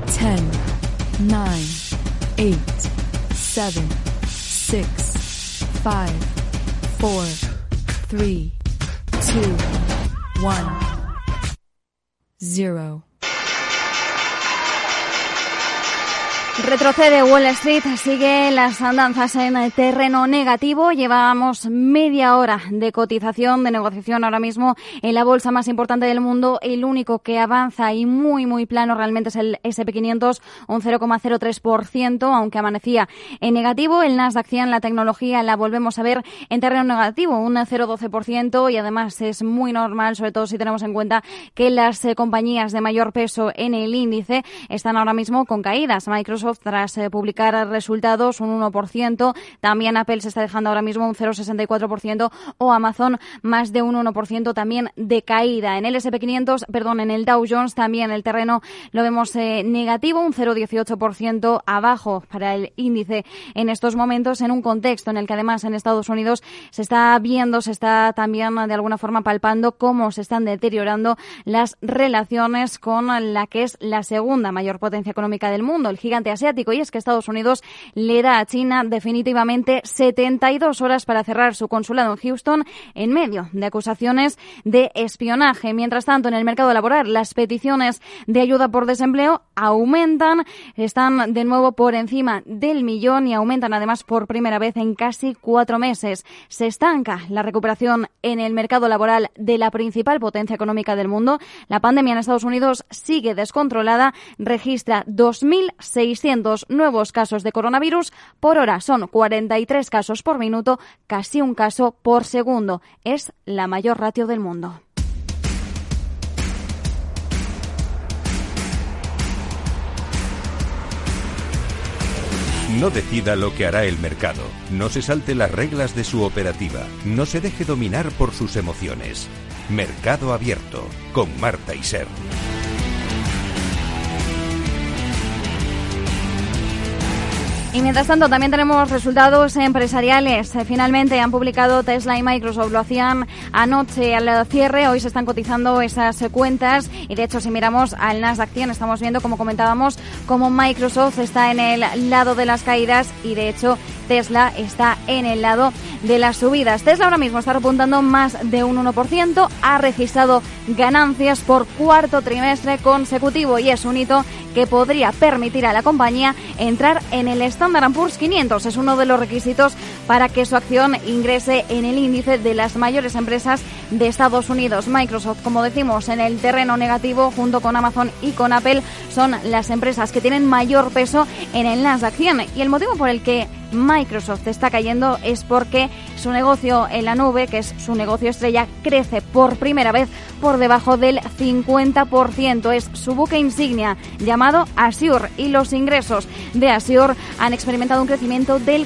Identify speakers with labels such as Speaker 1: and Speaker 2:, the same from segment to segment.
Speaker 1: 10, 9, 8, 7, 6, 5, 4, 3, 2, 1, 0.
Speaker 2: Retrocede Wall Street, sigue las andanzas en terreno negativo. Llevamos media hora de cotización, de negociación ahora mismo en la bolsa más importante del mundo. El único que avanza y muy plano realmente es el S&P 500, un 0,03%, aunque amanecía en negativo. El Nasdaq 100, la tecnología, la volvemos a ver en terreno negativo, un 0,12%, y además es muy normal, sobre todo si tenemos en cuenta que las compañías de mayor peso en el índice están ahora mismo con caídas. Microsoft, tras publicar resultados, un 1%. También Apple se está dejando ahora mismo un 0,64%, o Amazon más de un 1% también de caída. En el S&P 500, en el Dow Jones también el terreno lo vemos negativo, un 0,18% abajo para el índice en estos momentos, en un contexto en el que además en Estados Unidos se está también de alguna forma palpando cómo se están deteriorando las relaciones con la que es la segunda mayor potencia económica del mundo, el gigante asiático, y es que Estados Unidos le da a China definitivamente 72 horas para cerrar su consulado en Houston en medio de acusaciones de espionaje. Mientras tanto, en el mercado laboral, las peticiones de ayuda por desempleo aumentan, están de nuevo por encima del 1.000.000 y aumentan además por primera vez en casi 4 meses. Se estanca la recuperación en el mercado laboral de la principal potencia económica del mundo. La pandemia en Estados Unidos sigue descontrolada, registra 2.600 nuevos casos de coronavirus por hora. Son 43 casos por minuto, casi un caso por segundo. Es la mayor ratio del mundo.
Speaker 3: No decida lo que hará el mercado. No se salte las reglas de su operativa. No se deje dominar por sus emociones. Mercado Abierto, con Marta Isern.
Speaker 2: Y mientras tanto también tenemos resultados empresariales. Finalmente han publicado Tesla y Microsoft. Lo hacían anoche al cierre. Hoy se están cotizando esas cuentas. Y de hecho, si miramos al Nasdaq 100, estamos viendo, como comentábamos, cómo Microsoft está en el lado de las caídas y de hecho Tesla está en el lado de las subidas. Tesla ahora mismo está repuntando más de un 1%. Ha registrado ganancias por cuarto trimestre consecutivo y es un hito que podría permitir a la compañía entrar en el Standard & Poor's 500. Es uno de los requisitos para que su acción ingrese en el índice de las mayores empresas de Estados Unidos. Microsoft, como decimos, en el terreno negativo, junto con Amazon y con Apple, son las empresas que tienen mayor peso en el Nasdaq 100. Y el motivo por el que Microsoft está cayendo es porque su negocio en la nube, que es su negocio estrella, crece por primera vez por debajo del 50%. Es su buque insignia llamado Azure, y los ingresos de Azure han experimentado un crecimiento del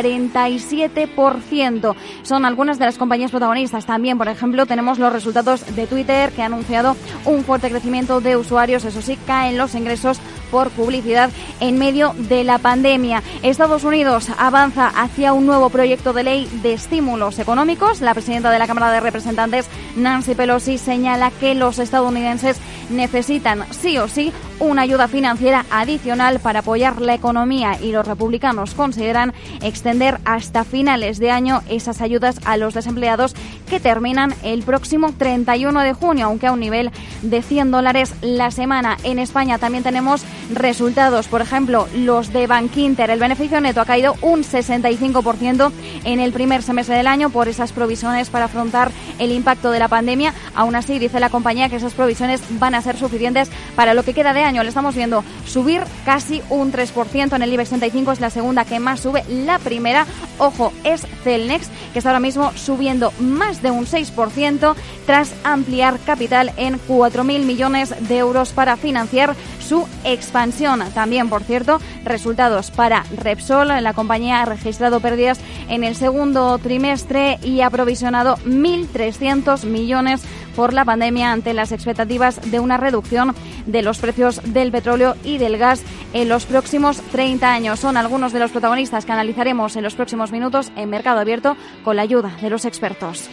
Speaker 2: 47%. Son algunas de las compañías protagonistas. También, por ejemplo, tenemos los resultados de Twitter, que ha anunciado un fuerte crecimiento de usuarios. Eso sí, caen los ingresos por publicidad en medio de la pandemia. Estados Unidos avanza hacia un nuevo proyecto de ley de estímulos económicos. La presidenta de la Cámara de Representantes, Nancy Pelosi, señala que los estadounidenses necesitan sí o sí una ayuda financiera adicional para apoyar la economía, y los republicanos consideran extender hasta finales de año esas ayudas a los desempleados, que terminan el próximo 31 de junio, aunque a un nivel de $100 la semana. En España también tenemos resultados, por ejemplo, los de Bankinter. El beneficio neto ha caído un 65% en el primer semestre del año por esas provisiones para afrontar el impacto de la pandemia. Aún así, dice la compañía que esas provisiones van a ser suficientes para lo que queda de año. Le estamos viendo subir casi un 3% en el IBEX 35, es la segunda que más sube. La primera, ojo, es Celnex, que está ahora mismo subiendo más de un 6% tras ampliar capital en 4.000 millones de euros para financiar su expansión. También, por cierto, resultados para Repsol. La compañía ha registrado pérdidas en el segundo trimestre y ha provisionado 1.300 millones por la pandemia ante las expectativas de una reducción de los precios del petróleo y del gas en los próximos 30 años. Son algunos de los protagonistas que analizaremos en los próximos minutos en Mercado Abierto con la ayuda de los expertos.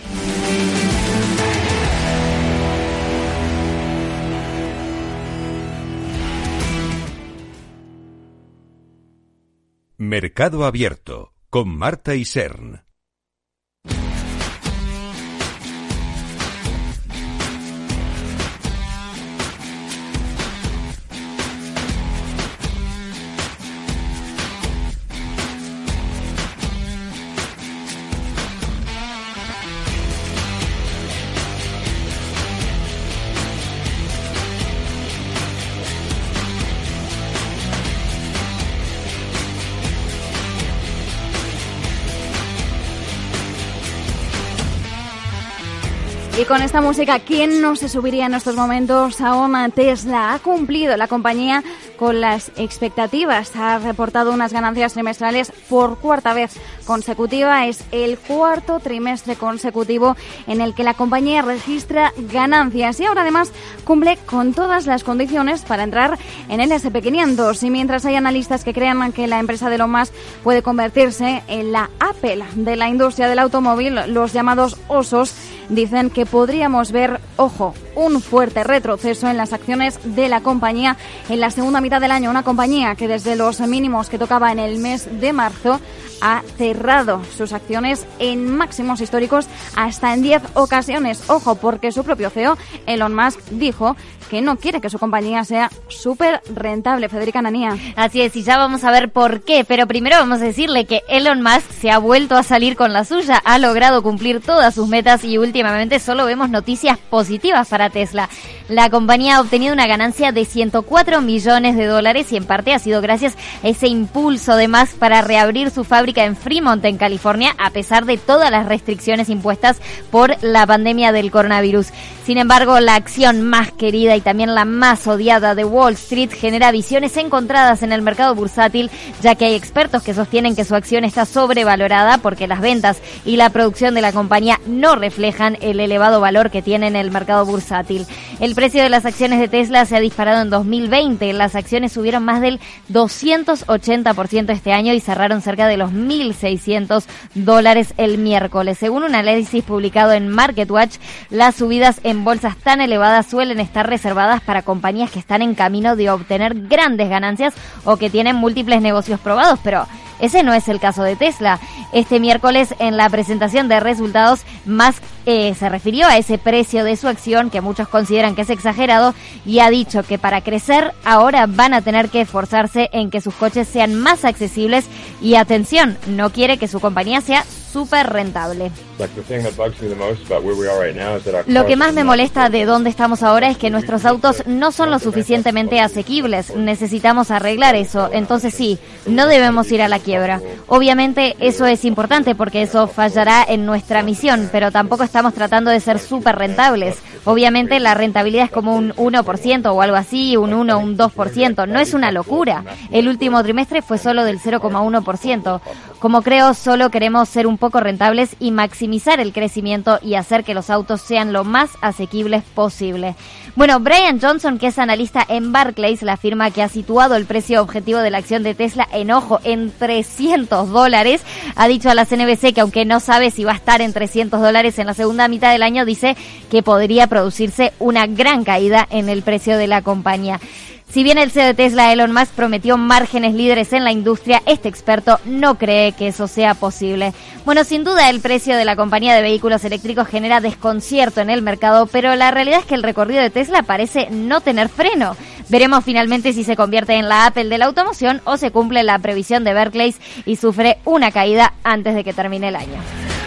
Speaker 3: Mercado Abierto con Marta Isern.
Speaker 2: Y con esta música, ¿quién no se subiría en estos momentos a una Tesla? Ha cumplido la compañía con las expectativas. Ha reportado unas ganancias trimestrales por cuarta vez consecutiva. Es el cuarto trimestre consecutivo en el que la compañía registra ganancias. Y ahora además cumple con todas las condiciones para entrar en el S&P 500. Y mientras hay analistas que crean que la empresa de Elon Musk puede convertirse en la Apple de la industria del automóvil, los llamados osos dicen que podríamos ver, ojo, un fuerte retroceso en las acciones de la compañía en la segunda mitad del año. Una compañía que desde los mínimos que tocaba en el mes de marzo ha cerrado sus acciones en máximos históricos hasta en 10 ocasiones. Ojo, porque su propio CEO, Elon Musk, dijo que no quiere que su compañía sea súper rentable. Federica Nanía.
Speaker 4: Así es, y ya vamos a ver por qué, pero primero vamos a decirle que Elon Musk se ha vuelto a salir con la suya, ha logrado cumplir todas sus metas y últimamente solo vemos noticias positivas para Tesla. La compañía ha obtenido una ganancia de $104 millones y en parte ha sido gracias a ese impulso de Musk para reabrir su fábrica en Fremont, en California, a pesar de todas las restricciones impuestas por la pandemia del coronavirus. Sin embargo, la acción más querida y también la más odiada de Wall Street genera visiones encontradas en el mercado bursátil, ya que hay expertos que sostienen que su acción está sobrevalorada porque las ventas y la producción de la compañía no reflejan el elevado valor que tiene en el mercado bursátil. El precio de las acciones de Tesla se ha disparado en 2020. Las acciones subieron más del 280% este año y cerraron cerca de los $1.600 el miércoles. Según un análisis publicado en MarketWatch, las subidas en bolsas tan elevadas suelen estar reservadas para compañías que están en camino de obtener grandes ganancias o que tienen múltiples negocios probados, pero ese no es el caso de Tesla. Este miércoles, en la presentación de resultados, Musk se refirió a ese precio de su acción, que muchos consideran que es exagerado, y ha dicho que para crecer ahora van a tener que esforzarse en que sus coches sean más accesibles y, atención, no quiere que su compañía sea súper rentable. Lo que más me molesta de donde estamos ahora es que nuestros autos no son lo suficientemente asequibles. Necesitamos arreglar eso. Entonces sí, no debemos ir a la quiebra. Obviamente eso es importante porque eso fallará en nuestra misión, pero tampoco estamos tratando de ser súper rentables. Obviamente la rentabilidad es como un 1% o algo así, un 1, un 2%. No es una locura. El último trimestre fue solo del 0,1%. Como creo, solo queremos ser un poco rentables y maximizar el crecimiento y hacer que los autos sean lo más asequibles posible. Bueno, Brian Johnson, que es analista en Barclays, la firma que ha situado el precio objetivo de la acción de Tesla en $300, ha dicho a la CNBC que aunque no sabe si va a estar en $300 en la segunda mitad del año, dice que podría producirse una gran caída en el precio de la compañía. Si bien el CEO de Tesla, Elon Musk, prometió márgenes líderes en la industria, este experto no cree que eso sea posible. Bueno, sin duda el precio de la compañía de vehículos eléctricos genera desconcierto en el mercado, pero la realidad es que el recorrido de Tesla parece no tener freno. Veremos finalmente si se convierte en la Apple de la automoción o se cumple la previsión de Barclays y sufre una caída antes de que termine el año.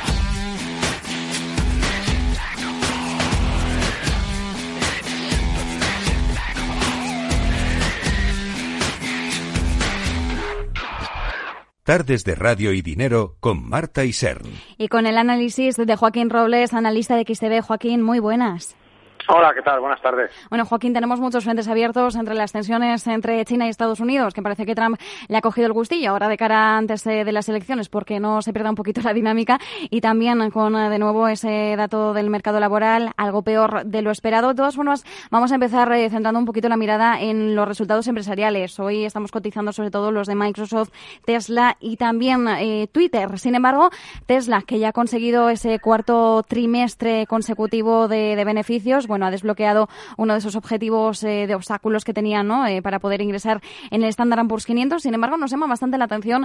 Speaker 3: Tardes de Radio y Dinero con Marta Isern.
Speaker 2: Y con el análisis de Joaquín Robles, analista de XTB. Joaquín, muy buenas.
Speaker 5: Hola, ¿qué tal? Buenas tardes.
Speaker 2: Bueno, Joaquín, tenemos muchos frentes abiertos entre las tensiones entre China y Estados Unidos, que parece que Trump le ha cogido el gustillo ahora de cara antes de las elecciones, porque no se pierda un poquito la dinámica, y también con, de nuevo, ese dato del mercado laboral, algo peor de lo esperado. De todas formas, vamos a empezar centrando un poquito la mirada en los resultados empresariales. Hoy estamos cotizando sobre todo los de Microsoft, Tesla y también Twitter. Sin embargo, Tesla, que ya ha conseguido ese cuarto trimestre consecutivo de beneficios, bueno, bueno, ha desbloqueado uno de esos objetivos de obstáculos que tenía, ¿no? Para poder ingresar en el Standard & Poor's 500. Sin embargo, nos llama bastante la atención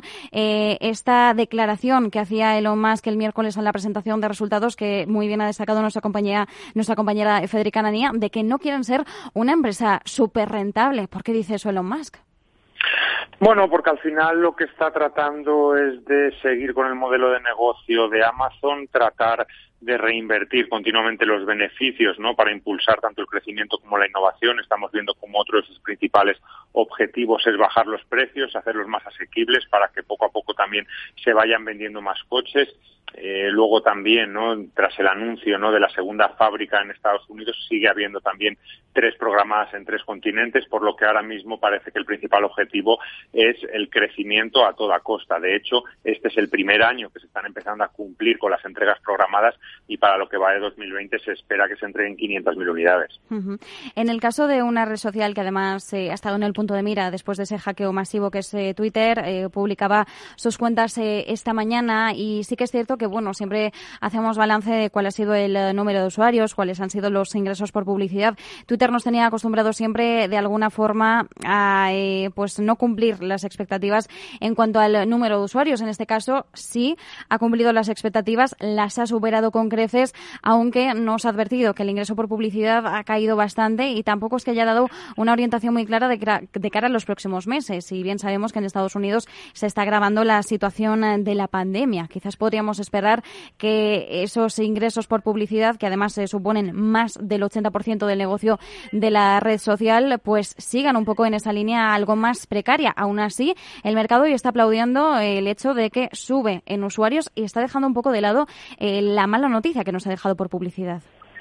Speaker 2: esta declaración que hacía Elon Musk el miércoles en la presentación de resultados, que muy bien ha destacado nuestra compañera Federica Anania, de que no quieren ser una empresa súper rentable. ¿Por qué dice eso Elon Musk?
Speaker 5: Bueno, porque al final lo que está tratando es de seguir con el modelo de negocio de Amazon, tratar de reinvertir continuamente los beneficios, ¿no?, para impulsar tanto el crecimiento como la innovación. Estamos viendo como otro de sus principales objetivos es bajar los precios, hacerlos más asequibles para que poco a poco también se vayan vendiendo más coches. Luego también, ¿no?, tras el anuncio, ¿no?, de la segunda fábrica en Estados Unidos, sigue habiendo también 3 programadas en 3 continentes, por lo que ahora mismo parece que el principal objetivo es el crecimiento a toda costa. De hecho, este es el primer año que se están empezando a cumplir con las entregas programadas, y para lo que va de 2020 se espera que se entreguen 500.000 unidades.
Speaker 2: Uh-huh. En el caso de una red social que además ha estado en el punto de mira después de ese hackeo masivo que es Twitter, publicaba sus cuentas esta mañana, y sí que es cierto que, bueno, siempre hacemos balance de cuál ha sido el número de usuarios, cuáles han sido los ingresos por publicidad. Twitter nos tenía acostumbrados siempre de alguna forma a pues no cumplir las expectativas en cuanto al número de usuarios. En este caso sí ha cumplido las expectativas, las ha superado con creces, aunque nos ha advertido que el ingreso por publicidad ha caído bastante, y tampoco es que haya dado una orientación muy clara de cara a los próximos meses. Y bien sabemos que en Estados Unidos se está agravando la situación de la pandemia. Quizás podríamos esperar que esos ingresos por publicidad, que además suponen más del 80% del negocio de la red social, pues sigan un poco en esa línea algo más precaria. Aún así, el mercado hoy está aplaudiendo el hecho de que sube en usuarios y está dejando un poco de lado la mala noticia que nos ha dejado por publicidad.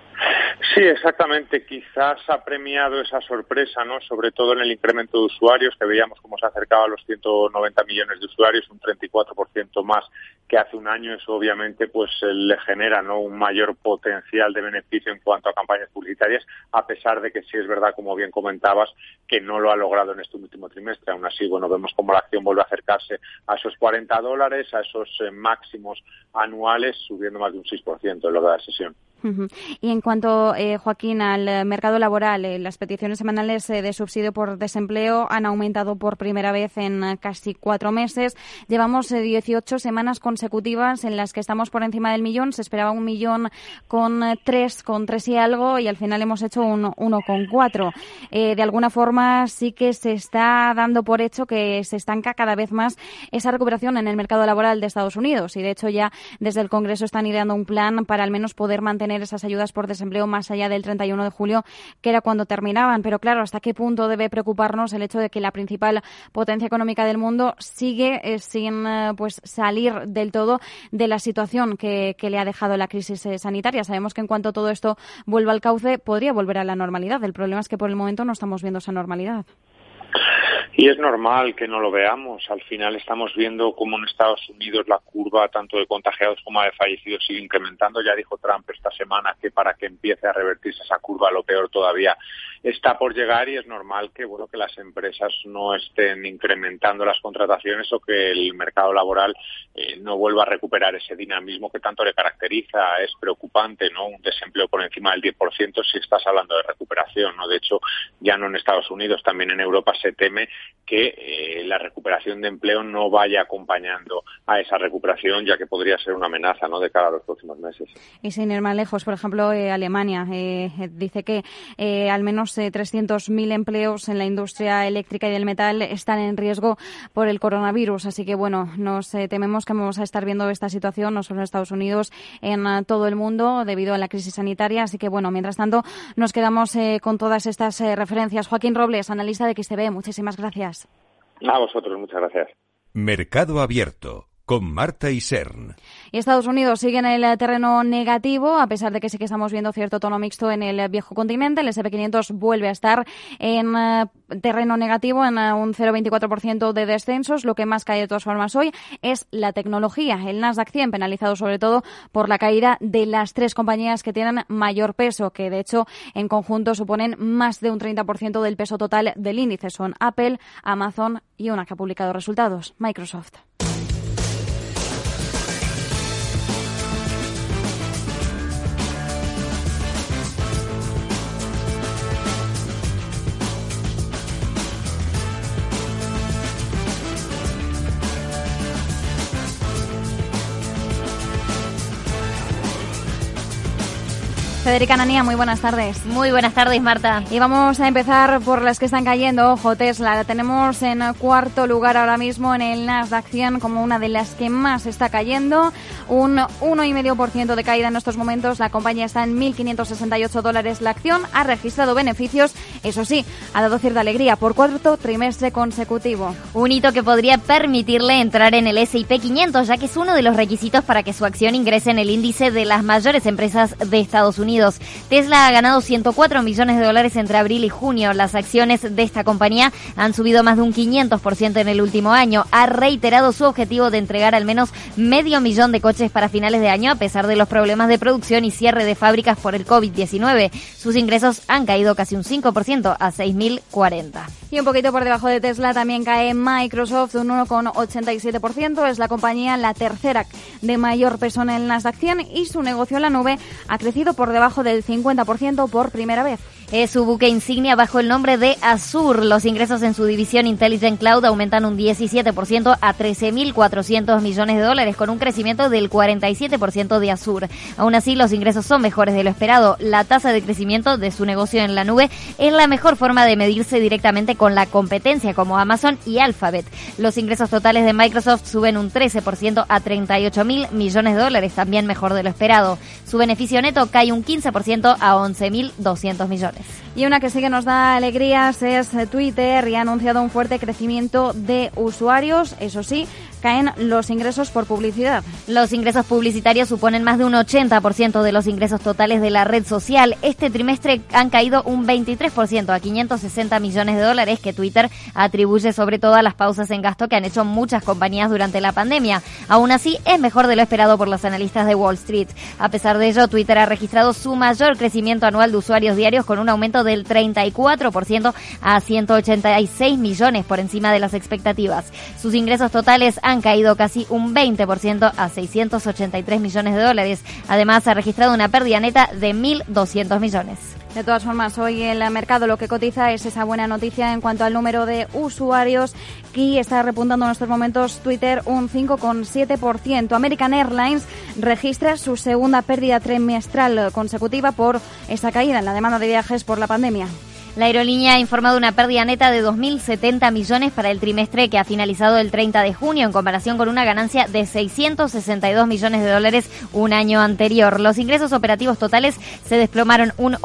Speaker 5: Sí, exactamente. Quizás ha premiado esa sorpresa, ¿no?, sobre todo en el incremento de usuarios, que veíamos cómo se acercaba a los 190 millones de usuarios, un 34% más que hace un año. Eso obviamente pues le genera, ¿no?, un mayor potencial de beneficio en cuanto a campañas publicitarias, a pesar de que sí es verdad, como bien comentabas, que no lo ha logrado en este último trimestre. Aún así, bueno, vemos cómo la acción vuelve a acercarse a esos $40, a esos máximos anuales, subiendo más de un 6% en lo de la sesión.
Speaker 2: Uh-huh. Y en cuanto, Joaquín, al mercado laboral, las peticiones semanales de subsidio por desempleo han aumentado por primera vez en casi 4 meses. Llevamos 18 semanas consecutivas en las que estamos por encima del millón. Se esperaba 1.000.003 y algo, y al final hemos hecho 1.4. De alguna forma sí que se está dando por hecho que se estanca cada vez más esa recuperación en el mercado laboral de Estados Unidos, y de hecho ya desde el Congreso están ideando un plan para al menos poder mantener esas ayudas por desempleo más allá del 31 de julio, que era cuando terminaban. Pero claro, ¿hasta qué punto debe preocuparnos el hecho de que la principal potencia económica del mundo sigue sin pues salir del todo de la situación que le ha dejado la crisis sanitaria? Sabemos que en cuanto todo esto vuelva al cauce, podría volver a la normalidad. El problema es que por el momento no estamos viendo esa normalidad.
Speaker 5: Y es normal que no lo veamos. Al final estamos viendo cómo en Estados Unidos la curva tanto de contagiados como de fallecidos sigue incrementando. Ya dijo Trump esta semana que para que empiece a revertirse esa curva, lo peor todavía está por llegar, y es normal que, bueno, que las empresas no estén incrementando las contrataciones o que el mercado laboral no vuelva a recuperar ese dinamismo que tanto le caracteriza. Es preocupante, ¿no?, un desempleo por encima del 10% si estás hablando de recuperación, ¿no? De hecho, ya no en Estados Unidos, también en Europa se teme que la recuperación de empleo no vaya acompañando a esa recuperación, ya que podría ser una amenaza, ¿no?, de cara a los próximos meses.
Speaker 2: Y sin ir más lejos, por ejemplo, Alemania dice que al menos 300.000 empleos en la industria eléctrica y del metal están en riesgo por el coronavirus. Así que, bueno, nos tememos que vamos a estar viendo esta situación no solo en Estados Unidos, en todo el mundo, debido a la crisis sanitaria. Así que, bueno, mientras tanto, nos quedamos con todas estas referencias. Joaquín Robles, analista de XTB, muchísimas gracias.
Speaker 5: A vosotros, muchas gracias.
Speaker 3: Mercado Abierto, con Marta Isern.
Speaker 2: Y Estados Unidos sigue en el terreno negativo, a pesar de que sí que estamos viendo cierto tono mixto en el viejo continente. El S&P 500 vuelve a estar en terreno negativo, en un 0,24% de descensos. Lo que más cae de todas formas hoy es la tecnología. El Nasdaq 100 penalizado sobre todo por la caída de las 3 compañías que tienen mayor peso, que de hecho en conjunto suponen más de un 30% del peso total del índice. Son Apple, Amazon y una que ha publicado resultados, Microsoft. Federica Nanía, muy buenas tardes.
Speaker 4: Muy buenas tardes, Marta.
Speaker 2: Y vamos a empezar por las que están cayendo. Ojo, Tesla, la tenemos en cuarto lugar ahora mismo en el Nasdaq 100 como una de las que más está cayendo. Un 1,5% de caída en estos momentos. La compañía está en $1.568 la acción. Ha registrado beneficios. Eso sí, ha dado cierta alegría por cuarto trimestre consecutivo.
Speaker 4: Un hito que podría permitirle entrar en el S&P 500, ya que es uno de los requisitos para que su acción ingrese en el índice de las mayores empresas de Estados Unidos. Tesla ha ganado $104 millones entre abril y junio. Las acciones de esta compañía han subido más de un 500% en el último año. Ha reiterado su objetivo de entregar al menos 500,000 de coches para finales de año, a pesar de los problemas de producción y cierre de fábricas por el COVID-19. Sus ingresos han caído casi un 5% a 6.040.
Speaker 2: Y un poquito por debajo de Tesla también cae Microsoft, un 1,87%. Es la compañía la tercera de mayor peso en el Nasdaq 100 y su negocio en la nube ha crecido por debajo del 50% por primera vez.
Speaker 4: Es su buque insignia bajo el nombre de Azure. Los ingresos en su división Intelligent Cloud aumentan un 17% a $13.400 millones, con un crecimiento del 47% de Azure. Aún así, los ingresos son mejores de lo esperado. La tasa de crecimiento de su negocio en la nube es la mejor forma de medirse directamente con la competencia como Amazon y Alphabet. Los ingresos totales de Microsoft suben un 13% a $38.000 millones, también mejor de lo esperado. Su beneficio neto cae un 15% a $11.200 millones.
Speaker 2: Y una que sí que nos da alegrías es Twitter y ha anunciado un fuerte crecimiento de usuarios. Eso sí, caen los ingresos por publicidad.
Speaker 4: Los ingresos publicitarios suponen más de un 80% de los ingresos totales de la red social. Este trimestre han caído un 23% a $560 millones que Twitter atribuye sobre todo a las pausas en gasto que han hecho muchas compañías durante la pandemia. Aún así, es mejor de lo esperado por los analistas de Wall Street. A pesar de ello, Twitter ha registrado su mayor crecimiento anual de usuarios diarios con un aumento del 34% a 186 millones por encima de las expectativas. Sus ingresos totales han caído casi un 20% a $683 millones. Además, ha registrado una pérdida neta de 1.200 millones.
Speaker 2: De todas formas, hoy el mercado lo que cotiza es esa buena noticia en cuanto al número de usuarios, que está repuntando en estos momentos Twitter un 5,7%. American Airlines registra su segunda pérdida trimestral consecutiva por esa caída en la demanda de viajes por la pandemia.
Speaker 4: La aerolínea ha informado una pérdida neta de 2.070 millones para el trimestre que ha finalizado el 30 de junio, en comparación con una ganancia de $662 millones un año anterior. Los ingresos operativos totales se desplomaron un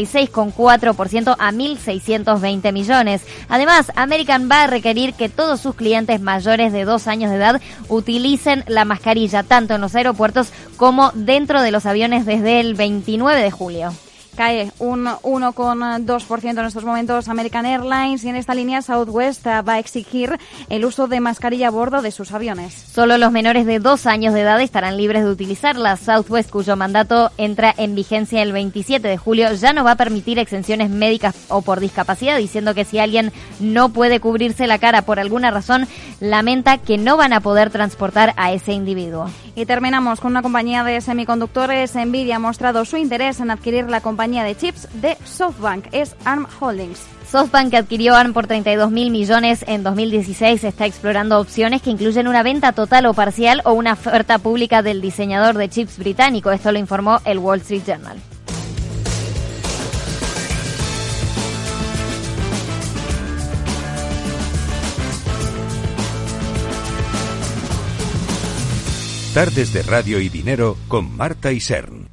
Speaker 4: 86,4% a 1.620 millones. Además, American va a requerir que todos sus clientes mayores de 2 años de edad utilicen la mascarilla, tanto en los aeropuertos como dentro de los aviones desde el 29 de julio.
Speaker 2: Cae un 1,2% en estos momentos American Airlines y en esta línea Southwest va a exigir el uso de mascarilla a bordo de sus aviones.
Speaker 4: Solo los menores de 2 años de edad estarán libres de utilizarla. Southwest, cuyo mandato entra en vigencia el 27 de julio, ya no va a permitir exenciones médicas o por discapacidad, diciendo que si alguien no puede cubrirse la cara por alguna razón, lamenta que no van a poder transportar a ese individuo.
Speaker 2: Y terminamos con una compañía de semiconductores. Nvidia ha mostrado su interés en adquirir la compañía de chips de SoftBank, es ARM Holdings.
Speaker 4: SoftBank, que adquirió ARM por 32.000 millones en 2016, está explorando opciones que incluyen una venta total o parcial o una oferta pública del diseñador de chips británico. Esto lo informó el Wall Street Journal.
Speaker 3: Tardes de Radio y Dinero con Marta Isern.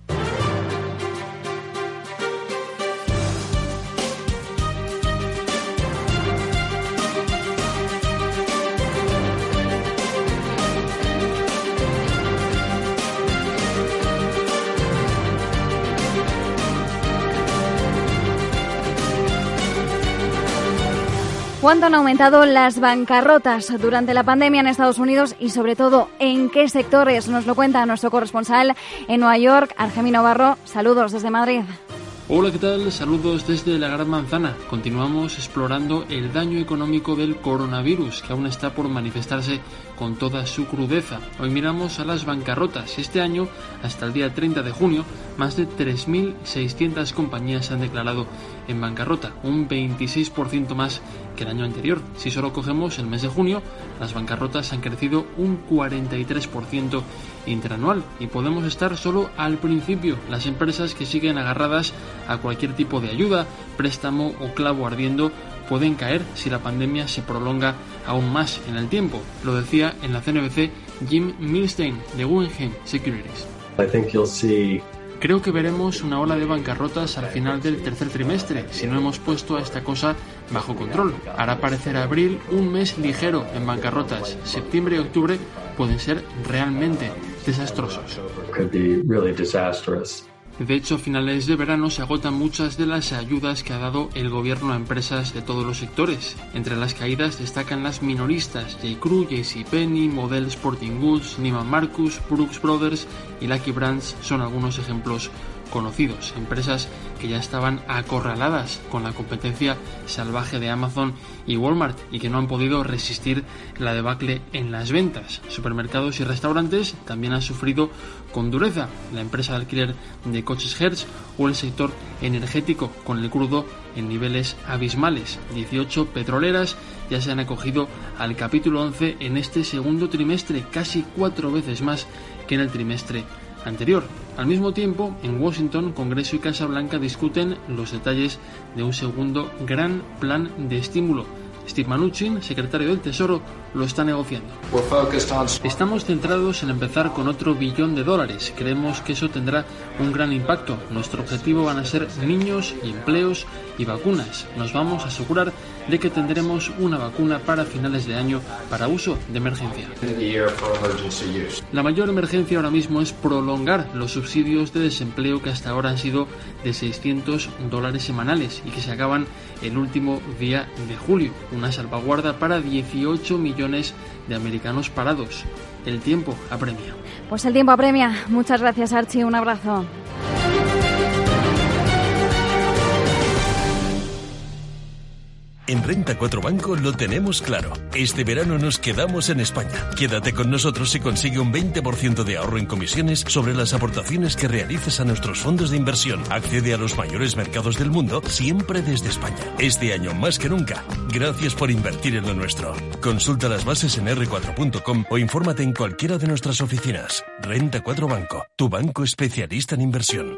Speaker 2: ¿Cuánto han aumentado las bancarrotas durante la pandemia en Estados Unidos y, sobre todo, en qué sectores? Nos lo cuenta nuestro corresponsal en Nueva York, Argemí Navarro. Saludos desde Madrid.
Speaker 6: Hola, ¿qué tal? Saludos desde la Gran Manzana. Continuamos explorando el daño económico del coronavirus, que aún está por manifestarse con toda su crudeza. Hoy miramos a las bancarrotas. Este año, hasta el día 30 de junio, más de 3.600 compañías se han declarado en bancarrota, un 26% más que el año anterior. Si solo cogemos el mes de junio, las bancarrotas han crecido un 43% interanual y podemos estar solo al principio. Las empresas que siguen agarradas a cualquier tipo de ayuda, préstamo o clavo ardiendo pueden caer si la pandemia se prolonga aún más en el tiempo. Lo decía en la CNBC Jim Milstein de Guggenheim Securities. Creo que veremos una ola de bancarrotas al final del tercer trimestre si no hemos puesto a esta cosa bajo control. Hará parecer abril un mes ligero en bancarrotas. Septiembre y octubre pueden ser realmente desastrosos. De hecho, a finales de verano se agotan muchas de las ayudas que ha dado el gobierno a empresas de todos los sectores. Entre las caídas destacan las minoristas: J.Crew, JCPenney, Model Sporting Goods, Neiman Marcus, Brooks Brothers y Lucky Brands son algunos ejemplos conocidos. Empresas que ya estaban acorraladas con la competencia salvaje de Amazon y Walmart y que no han podido resistir la debacle en las ventas. Supermercados y restaurantes también han sufrido con dureza. La empresa de alquiler de coches Hertz o el sector energético con el crudo en niveles abismales. 18 petroleras ya se han acogido al capítulo 11 en este segundo trimestre, casi 4 veces más que en el trimestre anterior. Al mismo tiempo, en Washington, Congreso y Casa Blanca discuten los detalles de un segundo gran plan de estímulo. Steve Mnuchin, secretario del Tesoro, lo está negociando. Estamos centrados en empezar con otro $1 billón. Creemos que eso tendrá un gran impacto. Nuestro objetivo van a ser niños y empleos y vacunas. Nos vamos a asegurar de que tendremos una vacuna para finales de año para uso de emergencia. La mayor emergencia ahora mismo es prolongar los subsidios de desempleo que hasta ahora han sido de $600 semanales y que se acaban el último día de julio. Una salvaguarda para 18 millones de americanos parados. El tiempo apremia.
Speaker 2: Pues el tiempo apremia. Muchas gracias, Archie. Un abrazo.
Speaker 7: En Renta 4 Banco lo tenemos claro. Este verano nos quedamos en España. Quédate con nosotros y consigue un 20% de ahorro en comisiones sobre las aportaciones que realices a nuestros fondos de inversión. Accede a los mayores mercados del mundo, siempre desde España. Este año más que nunca, gracias por invertir en lo nuestro. Consulta las bases en r4.com o infórmate en cualquiera de nuestras oficinas. Renta 4 Banco, tu banco especialista en inversión.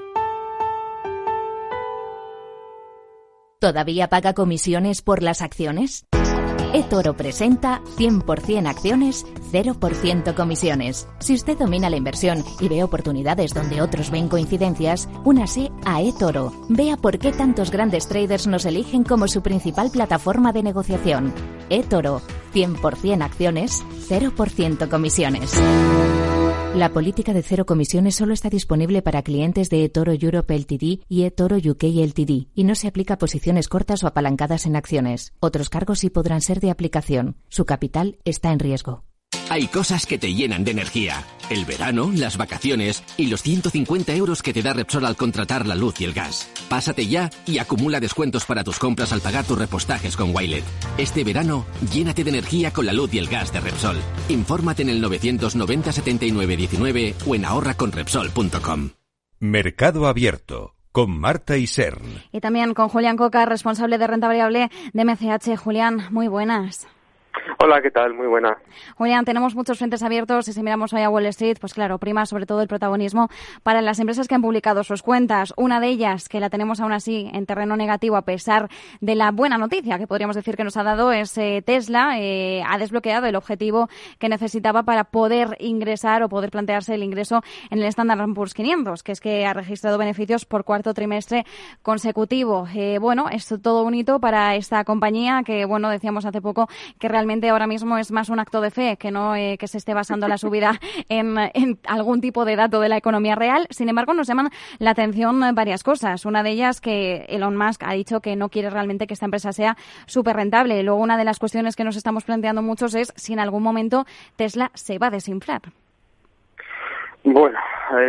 Speaker 8: ¿Todavía paga comisiones por las acciones? eToro presenta 100% acciones, 0% comisiones. Si usted domina la inversión y ve oportunidades donde otros ven coincidencias, únase a eToro. Vea por qué tantos grandes traders nos eligen como su principal plataforma de negociación. eToro, 100% acciones, 0% comisiones. La política de cero comisiones solo está disponible para clientes de eToro Europe Ltd y eToro UK Ltd y no se aplica a posiciones cortas o apalancadas en acciones. Otros cargos sí podrán ser de aplicación. Su capital está en riesgo.
Speaker 9: Hay cosas que te llenan de energía. El verano, las vacaciones y los 150 € que te da Repsol al contratar la luz y el gas. Pásate ya y acumula descuentos para tus compras al pagar tus repostajes con Wilet. Este verano, llénate de energía con la luz y el gas de Repsol. Infórmate en el 990 79 19 o en ahorraconrepsol.com.
Speaker 3: Mercado Abierto con Marta Isern.
Speaker 2: Y también con Julián Coca, responsable de renta variable de MCH. Julián, muy buenas.
Speaker 10: Hola, ¿qué tal? Muy buena.
Speaker 2: Julián, tenemos muchos frentes abiertos y si miramos hoy a Wall Street, pues claro, prima sobre todo el protagonismo para las empresas que han publicado sus cuentas. Una de ellas, que la tenemos aún así en terreno negativo a pesar de la buena noticia que podríamos decir que nos ha dado, es Tesla. Ha desbloqueado el objetivo que necesitaba para poder ingresar o poder plantearse el ingreso en el Standard & Poor's 500, que es que ha registrado beneficios por cuarto trimestre consecutivo. Bueno, es todo un hito para esta compañía que, bueno, decíamos hace poco que realmente ahora mismo es más un acto de fe que no que se esté basando la subida en algún tipo de dato de la economía real. Sin embargo, nos llaman la atención varias cosas. Una de ellas, que Elon Musk ha dicho que no quiere realmente que esta empresa sea súper rentable. Luego, una de las cuestiones que nos estamos planteando muchos es si en algún momento Tesla se va a desinflar.
Speaker 10: Bueno,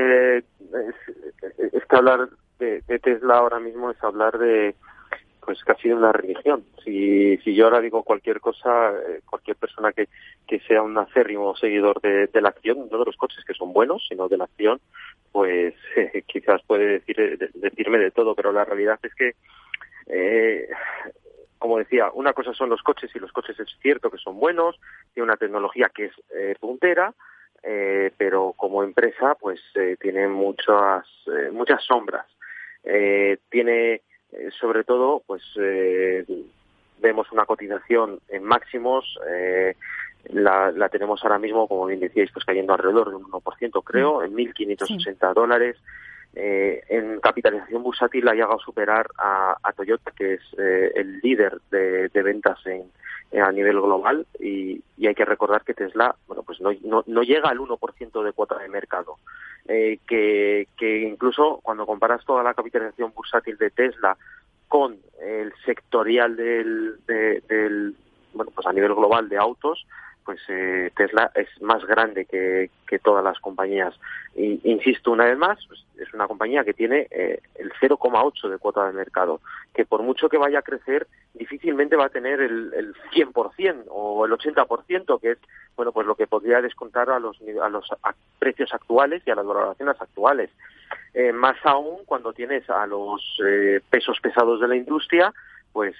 Speaker 10: es que hablar de Tesla ahora mismo es hablar de pues casi de una religión. Si yo ahora digo cualquier cosa, cualquier persona que sea un acérrimo seguidor de la acción, no de los coches que son buenos, sino de la acción, pues quizás puede decirme de todo, pero la realidad es que, como decía, una cosa son los coches, y los coches es cierto que son buenos, tiene una tecnología que es puntera, pero como empresa pues tiene muchas sombras. Tiene sobre todo pues vemos una cotización en máximos, la tenemos ahora mismo, como bien decíais, pues cayendo alrededor de un 1%, creo, en $1.560. En capitalización bursátil ha llegado a superar a Toyota, que es el líder de ventas a nivel global, y hay que recordar que Tesla, bueno, pues no llega al 1% de cuota de mercado. Que incluso cuando comparas toda la capitalización bursátil de Tesla con el sectorial del bueno, pues a nivel global de autos, pues Tesla es más grande que todas las compañías. Y insisto una vez más, pues, es una compañía que tiene el 0,8 de cuota de mercado, que por mucho que vaya a crecer, difícilmente va a tener el 100% o el 80%, que es bueno, pues lo que podría descontar a los precios actuales y a las valoraciones actuales. Más aún cuando tienes a los pesos pesados de la industria, pues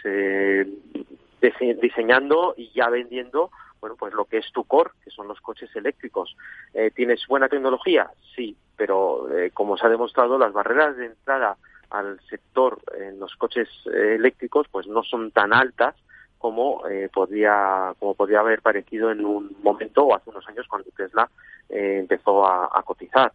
Speaker 10: diseñando y ya vendiendo, bueno, pues lo que es tu core, que son los coches eléctricos. ¿Tienes buena tecnología? Sí, pero como se ha demostrado, las barreras de entrada al sector en los coches eléctricos pues no son tan altas como podría haber parecido en un momento o hace unos años cuando Tesla empezó a cotizar.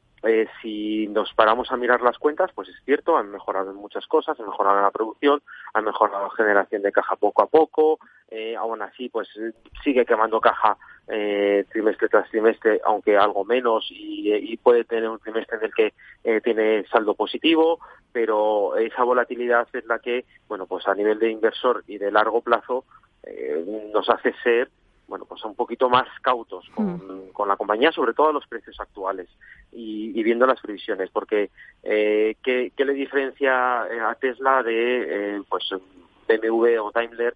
Speaker 10: Si nos paramos a mirar las cuentas, pues es cierto, han mejorado en muchas cosas, han mejorado en la producción, han mejorado la generación de caja poco a poco, aún así pues sigue quemando caja trimestre tras trimestre, aunque algo menos, y puede tener un trimestre en el que tiene saldo positivo, pero esa volatilidad es la que, bueno, pues a nivel de inversor y de largo plazo nos hace ser, bueno, pues un poquito más cautos con la compañía, sobre todo a los precios actuales y viendo las previsiones, porque ¿qué le diferencia a Tesla de pues BMW o Daimler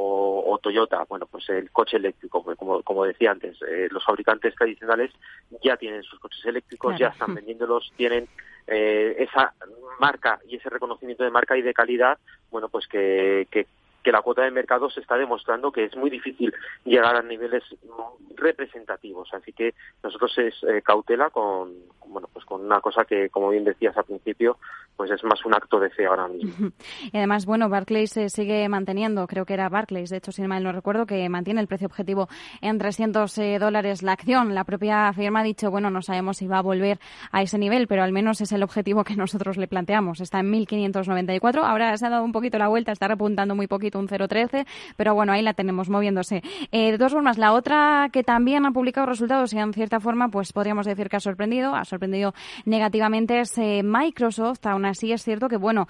Speaker 10: o Toyota? Bueno, pues el coche eléctrico, como decía antes, los fabricantes tradicionales ya tienen sus coches eléctricos, claro, ya están vendiéndolos, tienen esa marca y ese reconocimiento de marca y de calidad, bueno, pues que la cuota de mercado se está demostrando que es muy difícil llegar a niveles representativos, así que nosotros es cautela con una cosa que, como bien decías al principio, pues es más un acto de fe ahora mismo.
Speaker 2: Y además, bueno, Barclays sigue manteniendo, creo que era Barclays, de hecho, si mal no recuerdo, que mantiene el precio objetivo en $300 la acción. La propia firma ha dicho, bueno, no sabemos si va a volver a ese nivel, pero al menos es el objetivo que nosotros le planteamos. Está en 1.594, ahora se ha dado un poquito la vuelta, está repuntando muy poquito, un 0,13, pero bueno, ahí la tenemos moviéndose. De todas formas, la otra que también ha publicado resultados y en cierta forma, pues podríamos decir que ha sorprendido negativamente es Microsoft. Aún así es cierto que, bueno,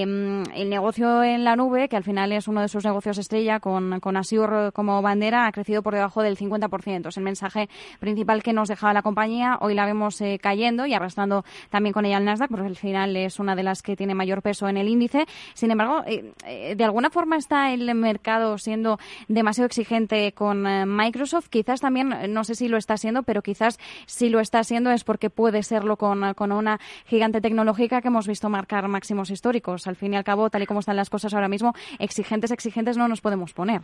Speaker 2: el negocio en la nube, que al final es uno de sus negocios estrella con Azure como bandera, ha crecido por debajo del 50%. Es el mensaje principal que nos dejaba la compañía. Hoy la vemos cayendo y arrastrando también con ella el Nasdaq, porque al final es una de las que tiene mayor peso en el índice. Sin embargo, de alguna forma está el mercado siendo demasiado exigente con Microsoft. Quizás también, no sé si lo está siendo, pero quizás si lo está siendo es porque puede serlo con una gigante tecnológica que hemos visto marcar máximos históricos. Al fin y al cabo, tal y como están las cosas ahora mismo, exigentes no nos podemos poner.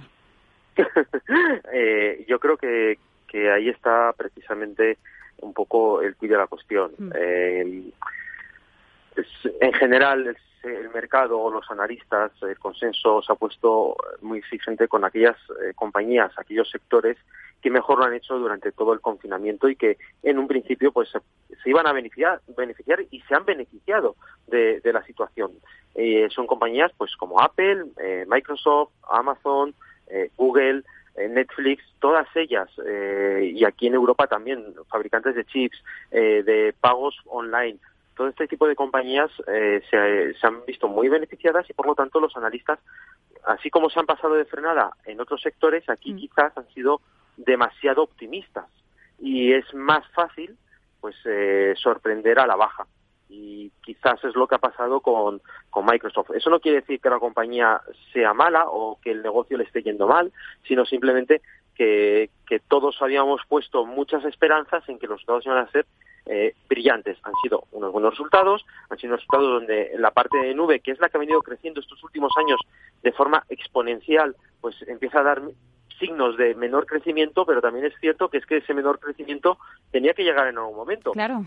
Speaker 10: Yo creo que ahí está precisamente un poco el quid de la cuestión. En general, el mercado o los analistas, el consenso se ha puesto muy exigente con aquellas compañías, aquellos sectores que mejor lo han hecho durante todo el confinamiento y que en un principio pues se iban a beneficiar y se han beneficiado de la situación. Son compañías pues como Apple, Microsoft, Amazon, Google, Netflix, todas ellas, y aquí en Europa también, fabricantes de chips, de pagos online. Todo este tipo de compañías se han visto muy beneficiadas y por lo tanto los analistas, así como se han pasado de frenada en otros sectores, aquí quizás han sido demasiado optimistas y es más fácil pues sorprender a la baja, y quizás es lo que ha pasado con Microsoft. Eso no quiere decir que la compañía sea mala o que el negocio le esté yendo mal, sino simplemente que todos habíamos puesto muchas esperanzas en que los resultados iban a ser brillantes. Han sido unos buenos resultados, han sido resultados donde la parte de nube, que es la que ha venido creciendo estos últimos años de forma exponencial, pues empieza a dar signos de menor crecimiento, pero también es cierto que ese menor crecimiento tenía que llegar en algún momento.
Speaker 2: Claro.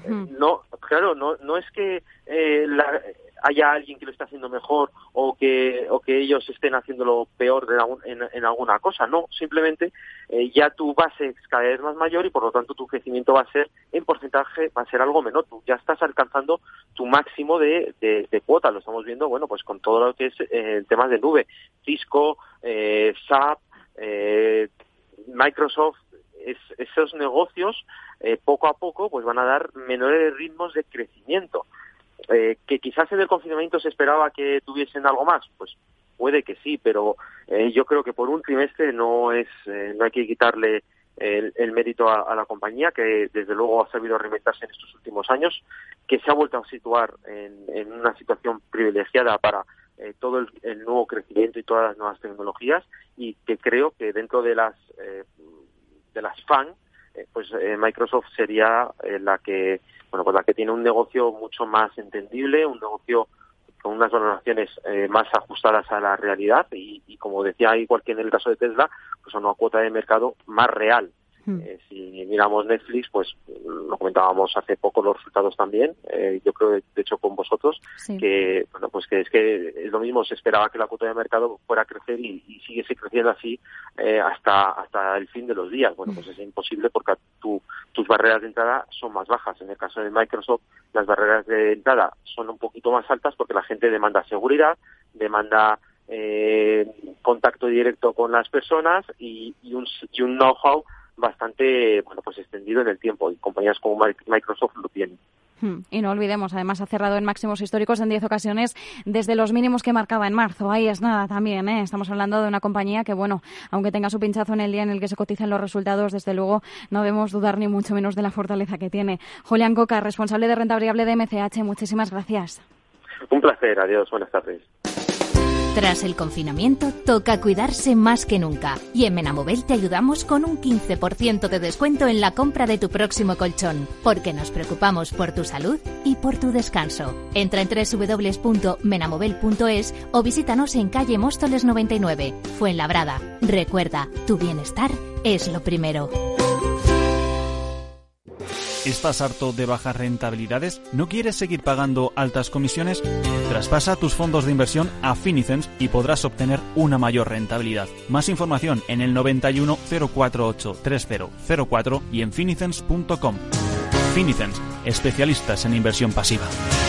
Speaker 10: No es que haya alguien que lo está haciendo mejor o que ellos estén haciéndolo peor en alguna cosa. No, simplemente ya tu base es cada vez más mayor y por lo tanto tu crecimiento va a ser, en porcentaje, va a ser algo menor. Tú ya estás alcanzando tu máximo de cuota. Lo estamos viendo, bueno, pues con todo lo que es temas de nube. Cisco, SAP, Microsoft, esos negocios poco a poco pues van a dar menores ritmos de crecimiento. Que quizás en el confinamiento se esperaba que tuviesen algo más, pues puede que sí, pero yo creo que por un trimestre no hay que quitarle el mérito a la compañía, que desde luego ha sabido reinventarse en estos últimos años, que se ha vuelto a situar en una situación privilegiada para todo el nuevo crecimiento y todas las nuevas tecnologías, y que creo que dentro de las FAN, Microsoft sería la que tiene un negocio mucho más entendible, un negocio con unas valoraciones más ajustadas a la realidad y como decía, igual que en el caso de Tesla, pues a una cuota de mercado más real. Si miramos Netflix, pues lo comentábamos hace poco los resultados también, yo creo, de hecho, con vosotros, sí. que es lo mismo, se esperaba que la cuota de mercado fuera a crecer y siguiese creciendo así hasta el fin de los días. Bueno, pues es imposible porque tus barreras de entrada son más bajas. En el caso de Microsoft, las barreras de entrada son un poquito más altas porque la gente demanda seguridad, demanda contacto directo con las personas y un know-how bastante extendido en el tiempo, y compañías como Microsoft lo tienen.
Speaker 2: Y no olvidemos, además ha cerrado en máximos históricos en 10 ocasiones desde los mínimos que marcaba en marzo. Ahí es nada también, ¿eh? Estamos hablando de una compañía que, aunque tenga su pinchazo en el día en el que se cotizan los resultados, desde luego no debemos dudar ni mucho menos de la fortaleza que tiene. Julián Coca, responsable de renta variable de MCH, muchísimas gracias.
Speaker 10: Un placer, adiós, buenas tardes.
Speaker 8: Tras el confinamiento, toca cuidarse más que nunca. Y en Menamobel te ayudamos con un 15% de descuento en la compra de tu próximo colchón, porque nos preocupamos por tu salud y por tu descanso. Entra en www.menamobel.es o visítanos en calle Móstoles 99, Fuenlabrada. Recuerda, tu bienestar es lo primero.
Speaker 11: ¿Estás harto de bajas rentabilidades? ¿No quieres seguir pagando altas comisiones? Traspasa tus fondos de inversión a Finicens y podrás obtener una mayor rentabilidad. Más información en el 91 048 3004 y en finicens.com. Finicens, especialistas en inversión pasiva.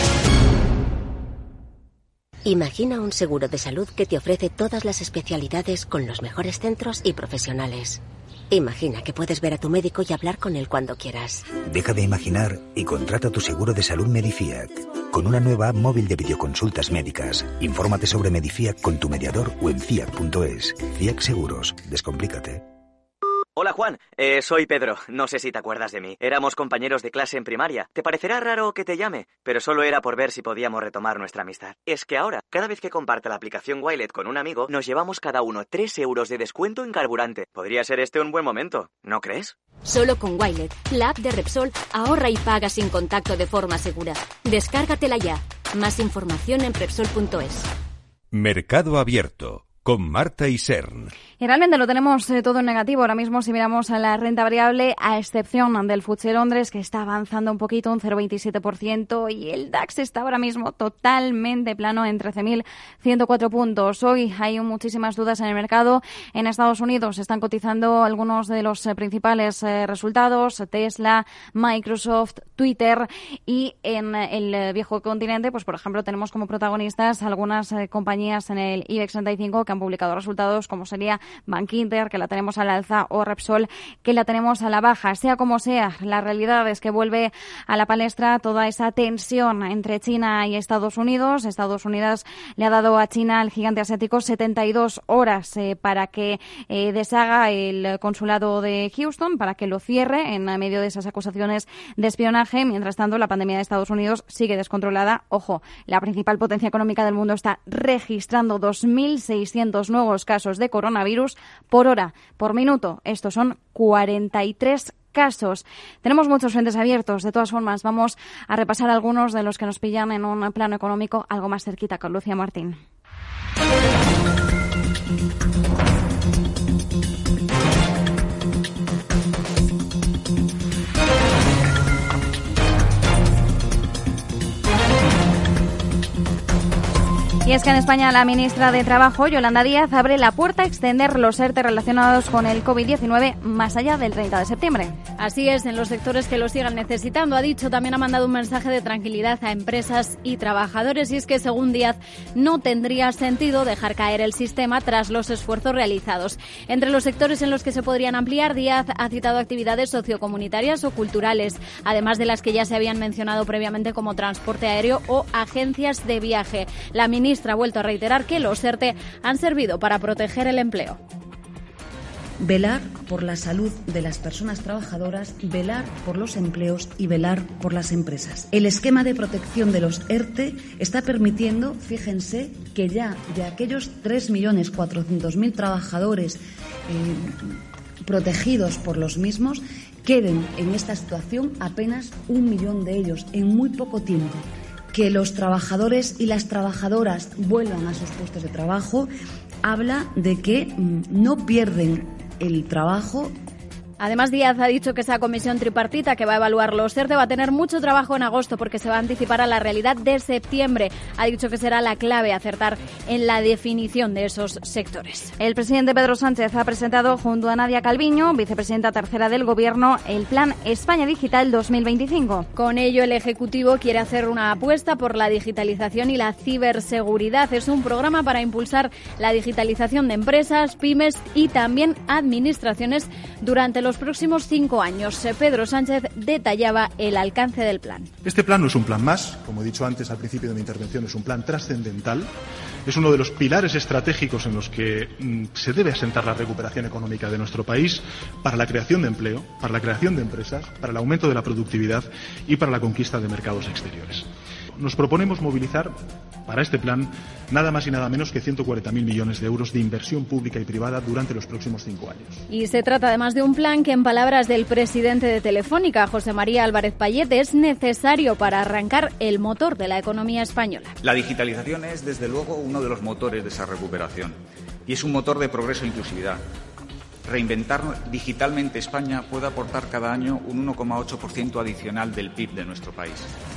Speaker 12: Imagina un seguro de salud que te ofrece todas las especialidades con los mejores centros y profesionales. Imagina que puedes ver a tu médico y hablar con él cuando quieras.
Speaker 13: Deja de imaginar y contrata tu seguro de salud Medifiac. Con una nueva app móvil de videoconsultas médicas. Infórmate sobre Medifiac con tu mediador o en fiac.es. Fiac Seguros. Descomplícate.
Speaker 14: Hola Juan, soy Pedro. No sé si te acuerdas de mí. Éramos compañeros de clase en primaria. Te parecerá raro que te llame, pero solo era por ver si podíamos retomar nuestra amistad. Es que ahora, cada vez que comparte la aplicación Wilet con un amigo, nos llevamos cada uno 3 euros de descuento en carburante. Podría ser este un buen momento, ¿no crees?
Speaker 15: Solo con Wilet, la app de Repsol, ahorra y paga sin contacto de forma segura. Descárgatela ya. Más información en Repsol.es.
Speaker 3: Mercado Abierto con Marta Isern.
Speaker 2: Y realmente lo tenemos todo en negativo. Ahora mismo, si miramos a la renta variable, a excepción del FTSE Londres, que está avanzando un poquito, un 0,27%, y el DAX está ahora mismo totalmente plano en 13.104 puntos. Hoy hay muchísimas dudas en el mercado. En Estados Unidos están cotizando algunos de los principales resultados: Tesla, Microsoft, Twitter, y en el viejo continente, pues por ejemplo, tenemos como protagonistas algunas compañías en el IBEX 35 que han publicado resultados, como sería Bankinter, que la tenemos al alza, o Repsol, que la tenemos a la baja. Sea como sea, la realidad es que vuelve a la palestra toda esa tensión entre China y Estados Unidos. Estados Unidos le ha dado a China, al gigante asiático, 72 horas para que deshaga el consulado de Houston, para que lo cierre en medio de esas acusaciones de espionaje. Mientras tanto, la pandemia de Estados Unidos sigue descontrolada. Ojo, la principal potencia económica del mundo está registrando 2.600 nuevos casos de coronavirus por hora, por minuto. Estos son 43 casos. Tenemos muchos frentes abiertos. De todas formas, vamos a repasar algunos de los que nos pillan en un plano económico algo más cerquita con Lucía Martín. Y es que en España la ministra de Trabajo, Yolanda Díaz, abre la puerta a extender los ERTE relacionados con el COVID-19 más allá del 30 de septiembre.
Speaker 16: Así es, en los sectores que lo sigan necesitando. Ha dicho, también ha mandado un mensaje de tranquilidad a empresas y trabajadores, y es que, según Díaz, no tendría sentido dejar caer el sistema tras los esfuerzos realizados. Entre los sectores en los que se podrían ampliar, Díaz ha citado actividades sociocomunitarias o culturales, además de las que ya se habían mencionado previamente como transporte aéreo o agencias de viaje. La ministra ha vuelto a reiterar que los ERTE han servido para proteger el empleo.
Speaker 17: Velar por la salud de las personas trabajadoras, velar por los empleos y velar por las empresas. El esquema de protección de los ERTE está permitiendo, fíjense, que ya de aquellos 3.400.000 trabajadores protegidos por los mismos, queden en esta situación apenas 1 millón de ellos en muy poco tiempo. Que los trabajadores y las trabajadoras vuelvan a sus puestos de trabajo habla de que no pierden el trabajo.
Speaker 16: Además, Díaz ha dicho que esa comisión tripartita que va a evaluar los ERTE va a tener mucho trabajo en agosto porque se va a anticipar a la realidad de septiembre. Ha dicho que será la clave acertar en la definición de esos sectores.
Speaker 2: El presidente Pedro Sánchez ha presentado junto a Nadia Calviño, vicepresidenta tercera del Gobierno, el Plan España Digital 2025.
Speaker 16: Con ello, el Ejecutivo quiere hacer una apuesta por la digitalización y la ciberseguridad. Es un programa para impulsar la digitalización de empresas, pymes y también administraciones durante los próximos 5 años. Pedro Sánchez detallaba el alcance del plan.
Speaker 18: Este plan no es un plan más, como he dicho antes al principio de mi intervención, es un plan trascendental. Es uno de los pilares estratégicos en los que se debe asentar la recuperación económica de nuestro país para la creación de empleo, para la creación de empresas, para el aumento de la productividad y para la conquista de mercados exteriores. Nos proponemos movilizar para este plan nada más y nada menos que 140.000 millones de euros de inversión pública y privada durante los próximos 5 años.
Speaker 16: Y se trata además de un plan que, en palabras del presidente de Telefónica, José María Álvarez Payet, es necesario para arrancar el motor de la economía española.
Speaker 19: La digitalización es, desde luego, uno de los motores de esa recuperación y es un motor de progreso e inclusividad. Reinventar digitalmente España puede aportar cada año un 1,8% adicional del PIB de nuestro país.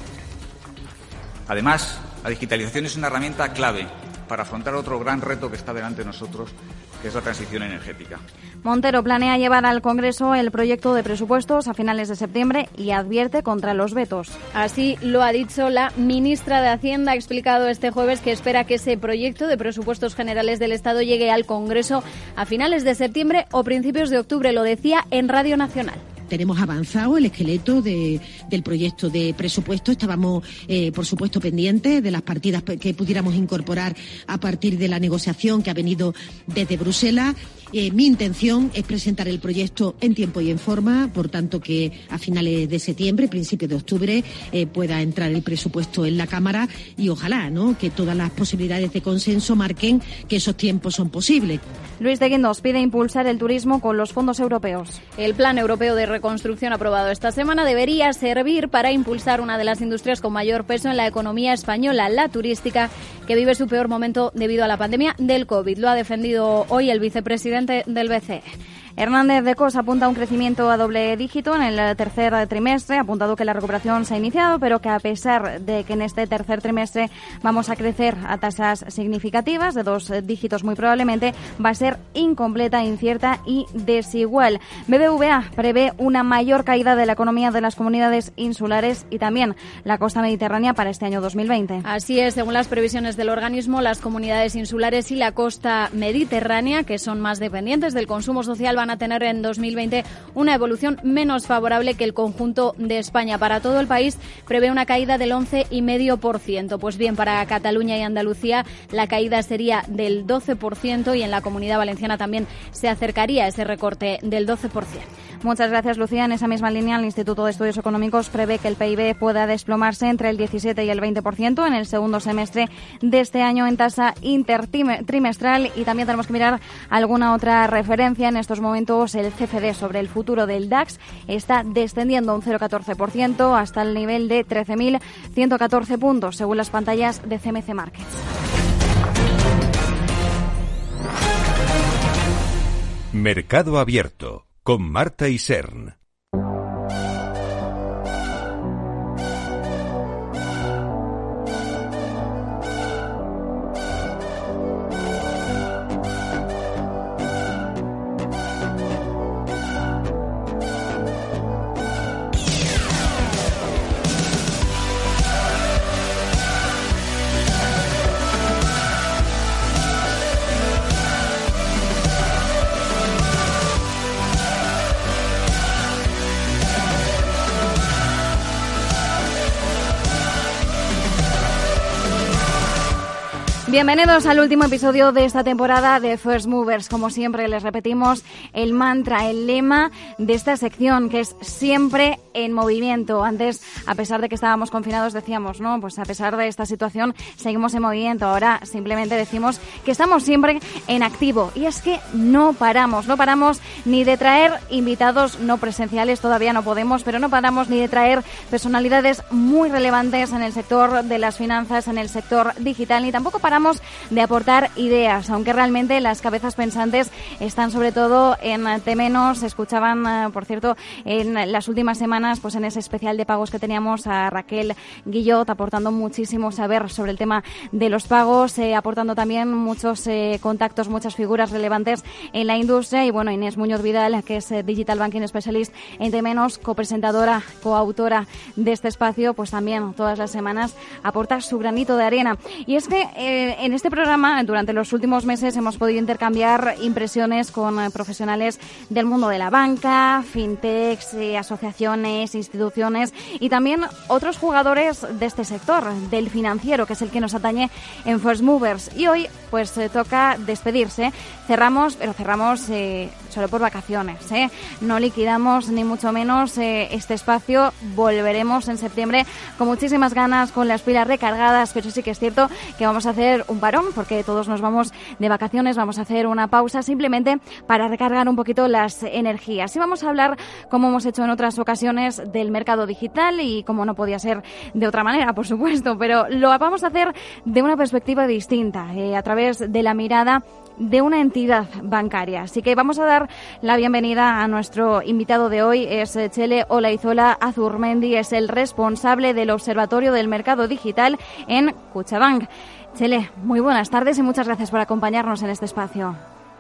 Speaker 19: Además, la digitalización es una herramienta clave para afrontar otro gran reto que está delante de nosotros, que es la transición energética.
Speaker 2: Montero planea llevar al Congreso el proyecto de presupuestos a finales de septiembre y advierte contra los vetos.
Speaker 16: Así lo ha dicho la ministra de Hacienda. Ha explicado este jueves que espera que ese proyecto de presupuestos generales del Estado llegue al Congreso a finales de septiembre o principios de octubre. Lo decía en Radio Nacional.
Speaker 20: Tenemos avanzado el esqueleto del proyecto de presupuesto. Estábamos, por supuesto, pendientes de las partidas que pudiéramos incorporar a partir de la negociación que ha venido desde Bruselas. Mi intención es presentar el proyecto en tiempo y en forma, por tanto que a finales de septiembre, principios de octubre, pueda entrar el presupuesto en la Cámara y ojalá, ¿no?, que todas las posibilidades de consenso marquen que esos tiempos son posibles.
Speaker 2: Luis de Guindos pide impulsar el turismo con los fondos europeos.
Speaker 16: El Plan Europeo de Reconstrucción aprobado esta semana debería servir para impulsar una de las industrias con mayor peso en la economía española, la turística, que vive su peor momento debido a la pandemia del COVID. Lo ha defendido hoy el vicepresidente del BCE.
Speaker 2: Hernández de Cos apunta a un crecimiento a doble dígito en el tercer trimestre. Ha apuntado que la recuperación se ha iniciado, pero que a pesar de que en este tercer trimestre vamos a crecer a tasas significativas, de 2 dígitos muy probablemente, va a ser incompleta, incierta y desigual. BBVA prevé una mayor caída de la economía de las comunidades insulares y también la costa mediterránea para este año 2020.
Speaker 16: Así es, según las previsiones del organismo, las comunidades insulares y la costa mediterránea, que son más dependientes del consumo social, van a tener en 2020 una evolución menos favorable que el conjunto de España. Para todo el país prevé una caída del 11,5%. Pues bien, para Cataluña y Andalucía la caída sería del 12% y en la Comunidad Valenciana también se acercaría a ese recorte del 12%.
Speaker 2: Muchas gracias, Lucía. En esa misma línea, el Instituto de Estudios Económicos prevé que el PIB pueda desplomarse entre el 17 y el 20% en el segundo semestre de este año en tasa intertrimestral. Y también tenemos que mirar alguna otra referencia. En estos momentos, el CFD sobre el futuro del DAX está descendiendo un 0,14% hasta el nivel de 13.114 puntos, según las pantallas de CMC Markets.
Speaker 3: Mercado Abierto con Marta Isern.
Speaker 2: Bienvenidos al último episodio de esta temporada de First Movers. Como siempre, les repetimos el mantra, el lema de esta sección, que es siempre en movimiento. Antes, a pesar de que estábamos confinados, decíamos, ¿no? Pues a pesar de esta situación, seguimos en movimiento. Ahora simplemente decimos que estamos siempre en activo. Y es que no paramos ni de traer invitados no presenciales, todavía no podemos, pero no paramos ni de traer personalidades muy relevantes en el sector de las finanzas, en el sector digital, ni tampoco paramos de aportar ideas, aunque realmente las cabezas pensantes están sobre todo en Temenos. Escuchaban, por cierto, en las últimas semanas, pues en ese especial de pagos que teníamos a Raquel Guillot, aportando muchísimo saber sobre el tema de los pagos, aportando también muchos contactos, muchas figuras relevantes en la industria. Y bueno, Inés Muñoz Vidal, que es Digital Banking Specialist en Temenos, copresentadora, coautora de este espacio, pues también todas las semanas aporta su granito de arena. Y es que en este programa, durante los últimos meses, hemos podido intercambiar impresiones con profesionales del mundo de la banca, fintechs, asociaciones, instituciones y también otros jugadores de este sector, del financiero, que es el que nos atañe en First Movers. Y hoy, pues toca despedirse. Cerramos solo por vacaciones, no liquidamos ni mucho menos este espacio. Volveremos en septiembre con muchísimas ganas, con las pilas recargadas, pero sí que es cierto que vamos a hacer un parón porque todos nos vamos de vacaciones, vamos a hacer una pausa simplemente para recargar un poquito las energías. Y vamos a hablar, como hemos hecho en otras ocasiones, del mercado digital y como no podía ser de otra manera, por supuesto, pero lo vamos a hacer de una perspectiva distinta, a través de la mirada de una entidad bancaria. Así que vamos a dar la bienvenida a nuestro invitado de hoy. Es Txele Olaizola Azurmendi, es el responsable del Observatorio del Mercado Digital en Kutxabank. Txele, muy buenas tardes y muchas gracias por acompañarnos en este espacio.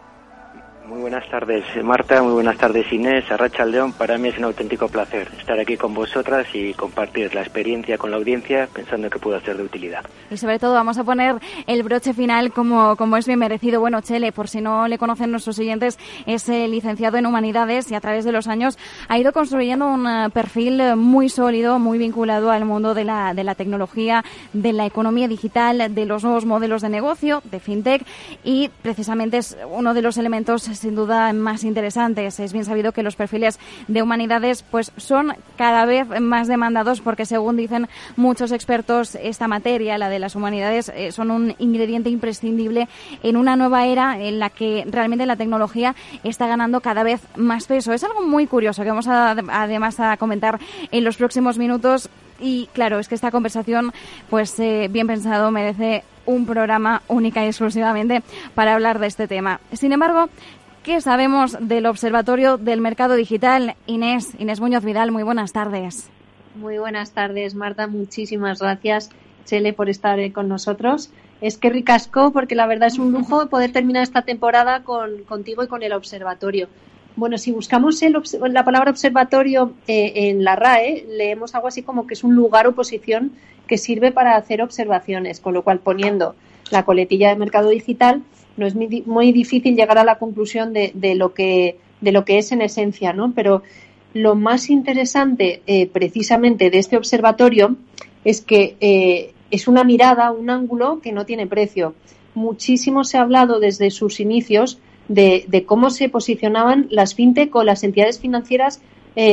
Speaker 21: Muy buenas tardes, Marta, muy buenas tardes, Inés, Arratsaldeon. Para mí es un auténtico placer estar aquí con vosotras y compartir la experiencia con la audiencia, pensando que pueda ser de utilidad.
Speaker 2: Y sobre todo vamos a poner el broche final como es bien merecido. Bueno, Txele, por si no le conocen nuestros siguientes, es licenciado en Humanidades y a través de los años ha ido construyendo un perfil muy sólido, muy vinculado al mundo de la tecnología, de la economía digital, de los nuevos modelos de negocio, de fintech, y precisamente es uno de los elementos sin duda más interesantes. Es bien sabido que los perfiles de Humanidades pues son cada vez más demandados porque, según dicen muchos expertos, esta materia, la de las humanidades, son un ingrediente imprescindible en una nueva era en la que realmente la tecnología está ganando cada vez más peso. Es algo muy curioso que vamos además a comentar en los próximos minutos. Y claro, es que esta conversación, pues bien pensado, merece un programa única y exclusivamente para hablar de este tema. Sin embargo, ¿qué sabemos del Observatorio del Mercado Digital? Inés Muñoz Vidal, muy buenas tardes.
Speaker 22: Muy buenas tardes, Marta. Muchísimas gracias, Txele, por estar con nosotros. Es que ricasco, porque la verdad es un lujo poder terminar esta temporada contigo y con el Observatorio. Bueno, si buscamos la palabra observatorio en la RAE, leemos algo así como que es un lugar o posición que sirve para hacer observaciones, con lo cual, poniendo la coletilla de mercado digital, no es muy difícil llegar a la conclusión de lo que es en esencia, ¿no? Pero lo más interesante precisamente de este observatorio es que es una mirada, un ángulo que no tiene precio. Muchísimo se ha hablado desde sus inicios de cómo se posicionaban las fintech o las entidades financieras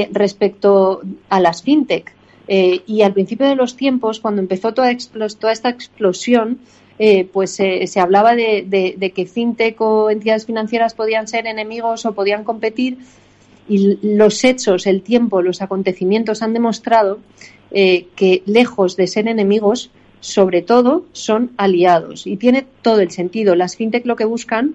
Speaker 22: respecto a las fintech. Y al principio de los tiempos, cuando empezó toda esta explosión, pues se hablaba de que fintech o entidades financieras podían ser enemigos o podían competir, y los hechos, el tiempo, los acontecimientos han demostrado que lejos de ser enemigos, sobre todo son aliados, y tiene todo el sentido. Las fintech lo que buscan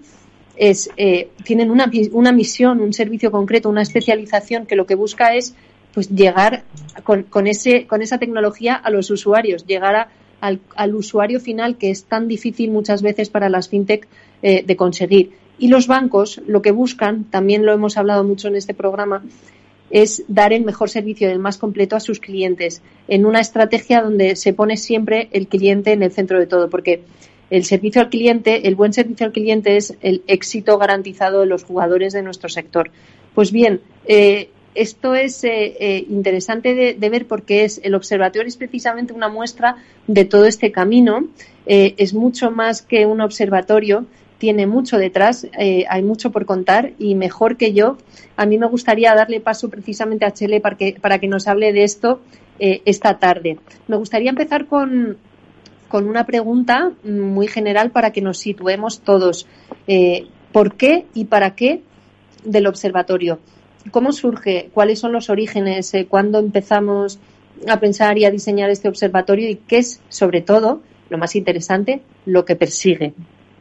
Speaker 22: tienen una misión, un servicio concreto, una especialización que lo que busca es pues llegar con esa tecnología a los usuarios, llegar al usuario final, que es tan difícil muchas veces para las fintech de conseguir. Y los bancos lo que buscan, también lo hemos hablado mucho en este programa, es dar el mejor servicio, el más completo a sus clientes, en una estrategia donde se pone siempre el cliente en el centro de todo, porque el servicio al cliente, el buen servicio al cliente es el éxito garantizado de los jugadores de nuestro sector. Pues bien, esto es interesante de ver porque el observatorio es precisamente una muestra de todo este camino. Es mucho más que un observatorio, tiene mucho detrás, hay mucho por contar y mejor que yo, a mí me gustaría darle paso precisamente a Txele para que nos hable de esto esta tarde. Me gustaría empezar con una pregunta muy general para que nos situemos todos. ¿Por qué y para qué del observatorio? ¿Cómo surge? ¿Cuáles son los orígenes? ¿Cuándo empezamos a pensar y a diseñar este observatorio? ¿Y qué es, sobre todo, lo más interesante, lo que persigue?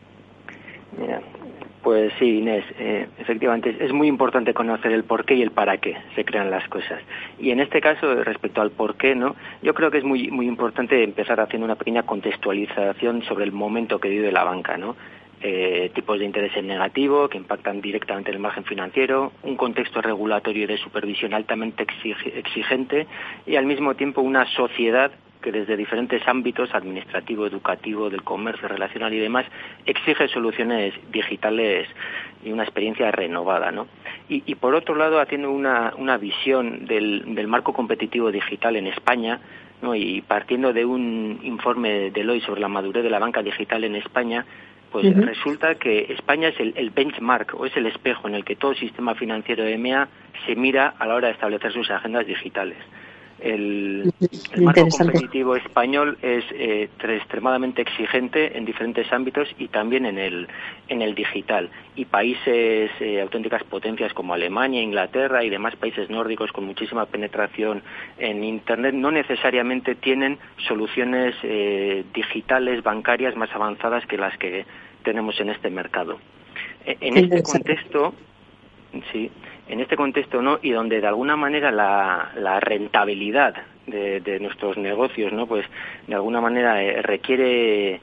Speaker 21: Mira, pues sí, Inés, efectivamente es muy importante conocer el por qué y el para qué se crean las cosas. Y en este caso, respecto al por qué, ¿no? Yo creo que es muy importante empezar haciendo una pequeña contextualización sobre el momento que vive la banca, ¿no? Tipos de interés en negativo que impactan directamente en el margen financiero, un contexto regulatorio y de supervisión altamente exigente y al mismo tiempo una sociedad que desde diferentes ámbitos, administrativo, educativo, del comercio, relacional y demás, exige soluciones digitales y una experiencia renovada, ¿no? Y por otro lado, haciendo una visión del marco competitivo digital en España, ¿no? Y partiendo de un informe de Deloitte sobre la madurez de la banca digital en España, pues resulta que España es el benchmark o es el espejo en el que todo sistema financiero de EMEA se mira a la hora de establecer sus agendas digitales. El marco competitivo español es extremadamente exigente en diferentes ámbitos y también en el digital. Y países, auténticas potencias como Alemania, Inglaterra y demás países nórdicos con muchísima penetración en Internet no necesariamente tienen soluciones digitales bancarias más avanzadas que las que tenemos en este mercado. En este contexto, sí. En este contexto, ¿no? Y donde de alguna manera la rentabilidad de nuestros negocios, ¿no? Pues de alguna manera requiere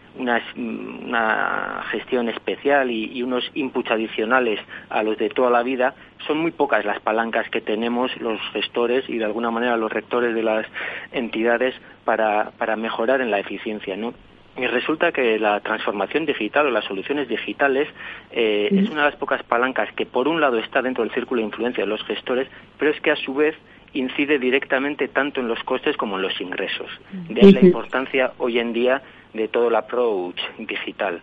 Speaker 21: una gestión especial y unos inputs adicionales a los de toda la vida, son muy pocas las palancas que tenemos los gestores y de alguna manera los rectores de las entidades para mejorar en la eficiencia, ¿no? Y resulta que la transformación digital o las soluciones digitales es una de las pocas palancas que por un lado está dentro del círculo de influencia de los gestores, pero es que a su vez incide directamente tanto en los costes como en los ingresos. De ahí la importancia hoy en día de todo el approach digital.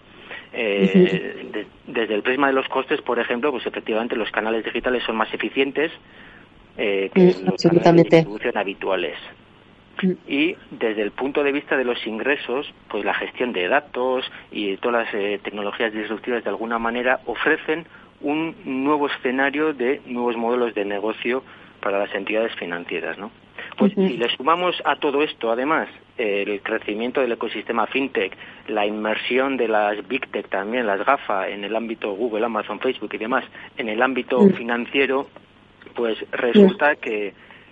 Speaker 21: Desde el prisma de los costes, por ejemplo, pues efectivamente los canales digitales son más eficientes que los canales de distribución habituales. Y desde el punto de vista de los ingresos, pues la gestión de datos y todas las tecnologías disruptivas de alguna manera ofrecen un nuevo escenario de nuevos modelos de negocio para las entidades financieras, ¿no? Pues si le sumamos a todo esto, además, el crecimiento del ecosistema fintech, la inmersión de las big tech también, las GAFA en el ámbito Google, Amazon, Facebook y demás, en el ámbito financiero, pues resulta que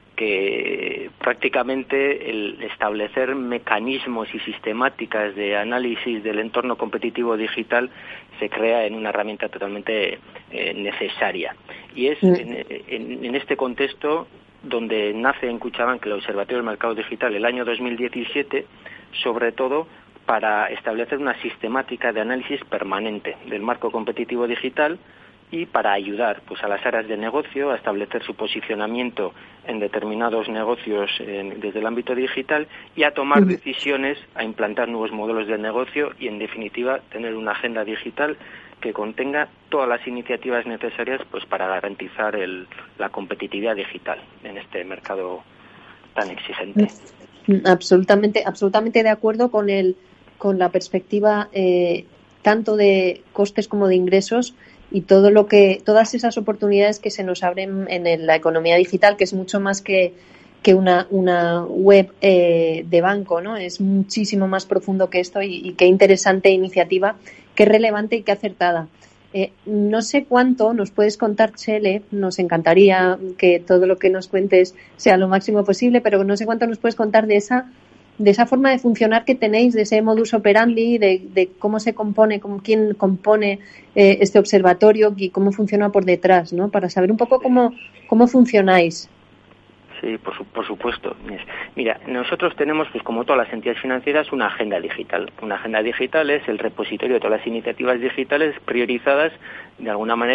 Speaker 21: prácticamente el establecer mecanismos y sistemáticas de análisis del entorno competitivo digital se crea en una herramienta totalmente necesaria. Y es en este contexto donde nace en Kutxabank el Observatorio del Mercado Digital el año 2017, sobre todo para establecer una sistemática de análisis permanente del marco competitivo digital y para ayudar pues a las áreas de negocio a establecer su posicionamiento en determinados negocios desde el ámbito digital y a tomar decisiones, a implantar nuevos modelos de negocio y, en definitiva, tener una agenda digital que contenga todas las iniciativas necesarias pues para garantizar la competitividad digital en este mercado tan exigente.
Speaker 22: Absolutamente de acuerdo con la perspectiva tanto de costes como de ingresos y todas esas oportunidades que se nos abren en la economía digital, que es mucho más que una web de banco, ¿no? Es muchísimo más profundo que esto y qué interesante iniciativa, qué relevante y qué acertada. No sé cuánto nos puedes contar, Txele, nos encantaría que todo lo que nos cuentes sea lo máximo posible, pero no sé cuánto nos puedes contar de esa forma de funcionar que tenéis, de ese modus operandi, de cómo se compone, quién compone este observatorio y cómo funciona por detrás, ¿no? Para saber un poco cómo funcionáis.
Speaker 21: Sí, por supuesto. Mira, nosotros tenemos, pues como todas las entidades financieras, una agenda digital. Una agenda digital es el repositorio de todas las iniciativas digitales priorizadas, de alguna manera,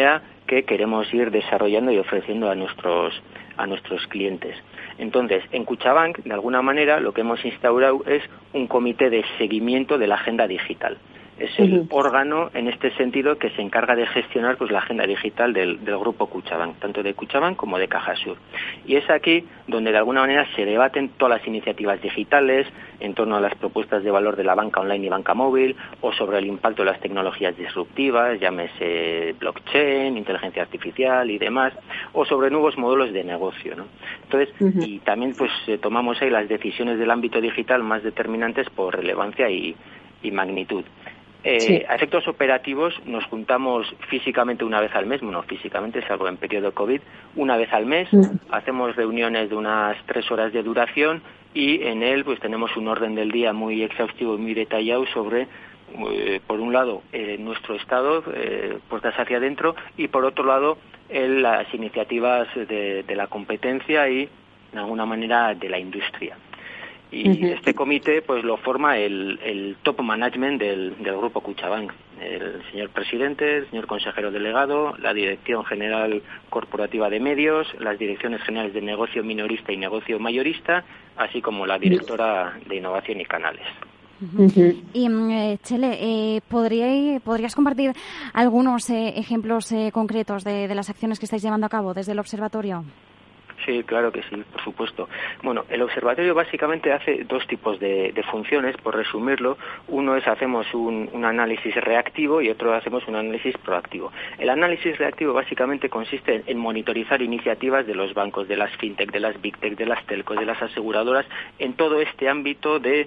Speaker 21: que queremos ir desarrollando y ofreciendo a nuestros clientes. Entonces, en Kutxabank, de alguna manera, lo que hemos instaurado es un comité de seguimiento de la agenda digital. Es el órgano, en este sentido, que se encarga de gestionar pues la agenda digital del grupo Kutxabank, tanto de Kutxabank como de Cajasur. Y es aquí donde, de alguna manera, se debaten todas las iniciativas digitales en torno a las propuestas de valor de la banca online y banca móvil, o sobre el impacto de las tecnologías disruptivas, llámese blockchain, inteligencia artificial y demás, o sobre nuevos modelos de negocio, ¿no? Entonces, y también pues tomamos ahí las decisiones del ámbito digital más determinantes por relevancia y magnitud. A efectos operativos nos juntamos físicamente una vez al mes, bueno, físicamente, salvo en periodo COVID, una vez al mes, hacemos reuniones de unas 3 horas de duración y en él pues tenemos un orden del día muy exhaustivo y muy detallado sobre, por un lado, nuestro estado, puertas hacia adentro, y por otro lado, las iniciativas de la competencia y, de alguna manera, de la industria. Y este comité pues lo forma el top management del grupo Kutxabank, el señor presidente, el señor consejero delegado, la dirección general corporativa de medios, las direcciones generales de negocio minorista y negocio mayorista, así como la directora de innovación y canales.
Speaker 2: Y Txele, ¿podrías compartir algunos ejemplos concretos de las acciones que estáis llevando a cabo desde el observatorio?
Speaker 21: Sí, claro que sí, por supuesto. Bueno, el observatorio básicamente hace 2 tipos de funciones, por resumirlo. Uno es hacemos un análisis reactivo y otro hacemos un análisis proactivo. El análisis reactivo básicamente consiste en monitorizar iniciativas de los bancos, de las fintech, de las big tech, de las telcos, de las aseguradoras, en todo este ámbito de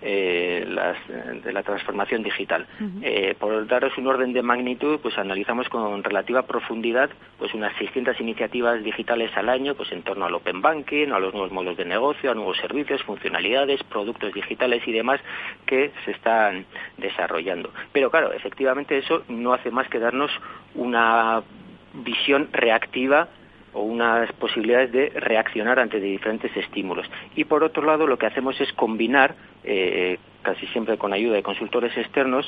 Speaker 21: la transformación digital. Por daros un orden de magnitud, pues analizamos con relativa profundidad pues unas 600 iniciativas digitales al año, pues en torno al open banking, a los nuevos modelos de negocio, a nuevos servicios, funcionalidades, productos digitales y demás que se están desarrollando. Pero claro, efectivamente eso no hace más que darnos una visión reactiva o unas posibilidades de reaccionar ante diferentes estímulos. Y por otro lado, lo que hacemos es combinar, casi siempre con ayuda de consultores externos,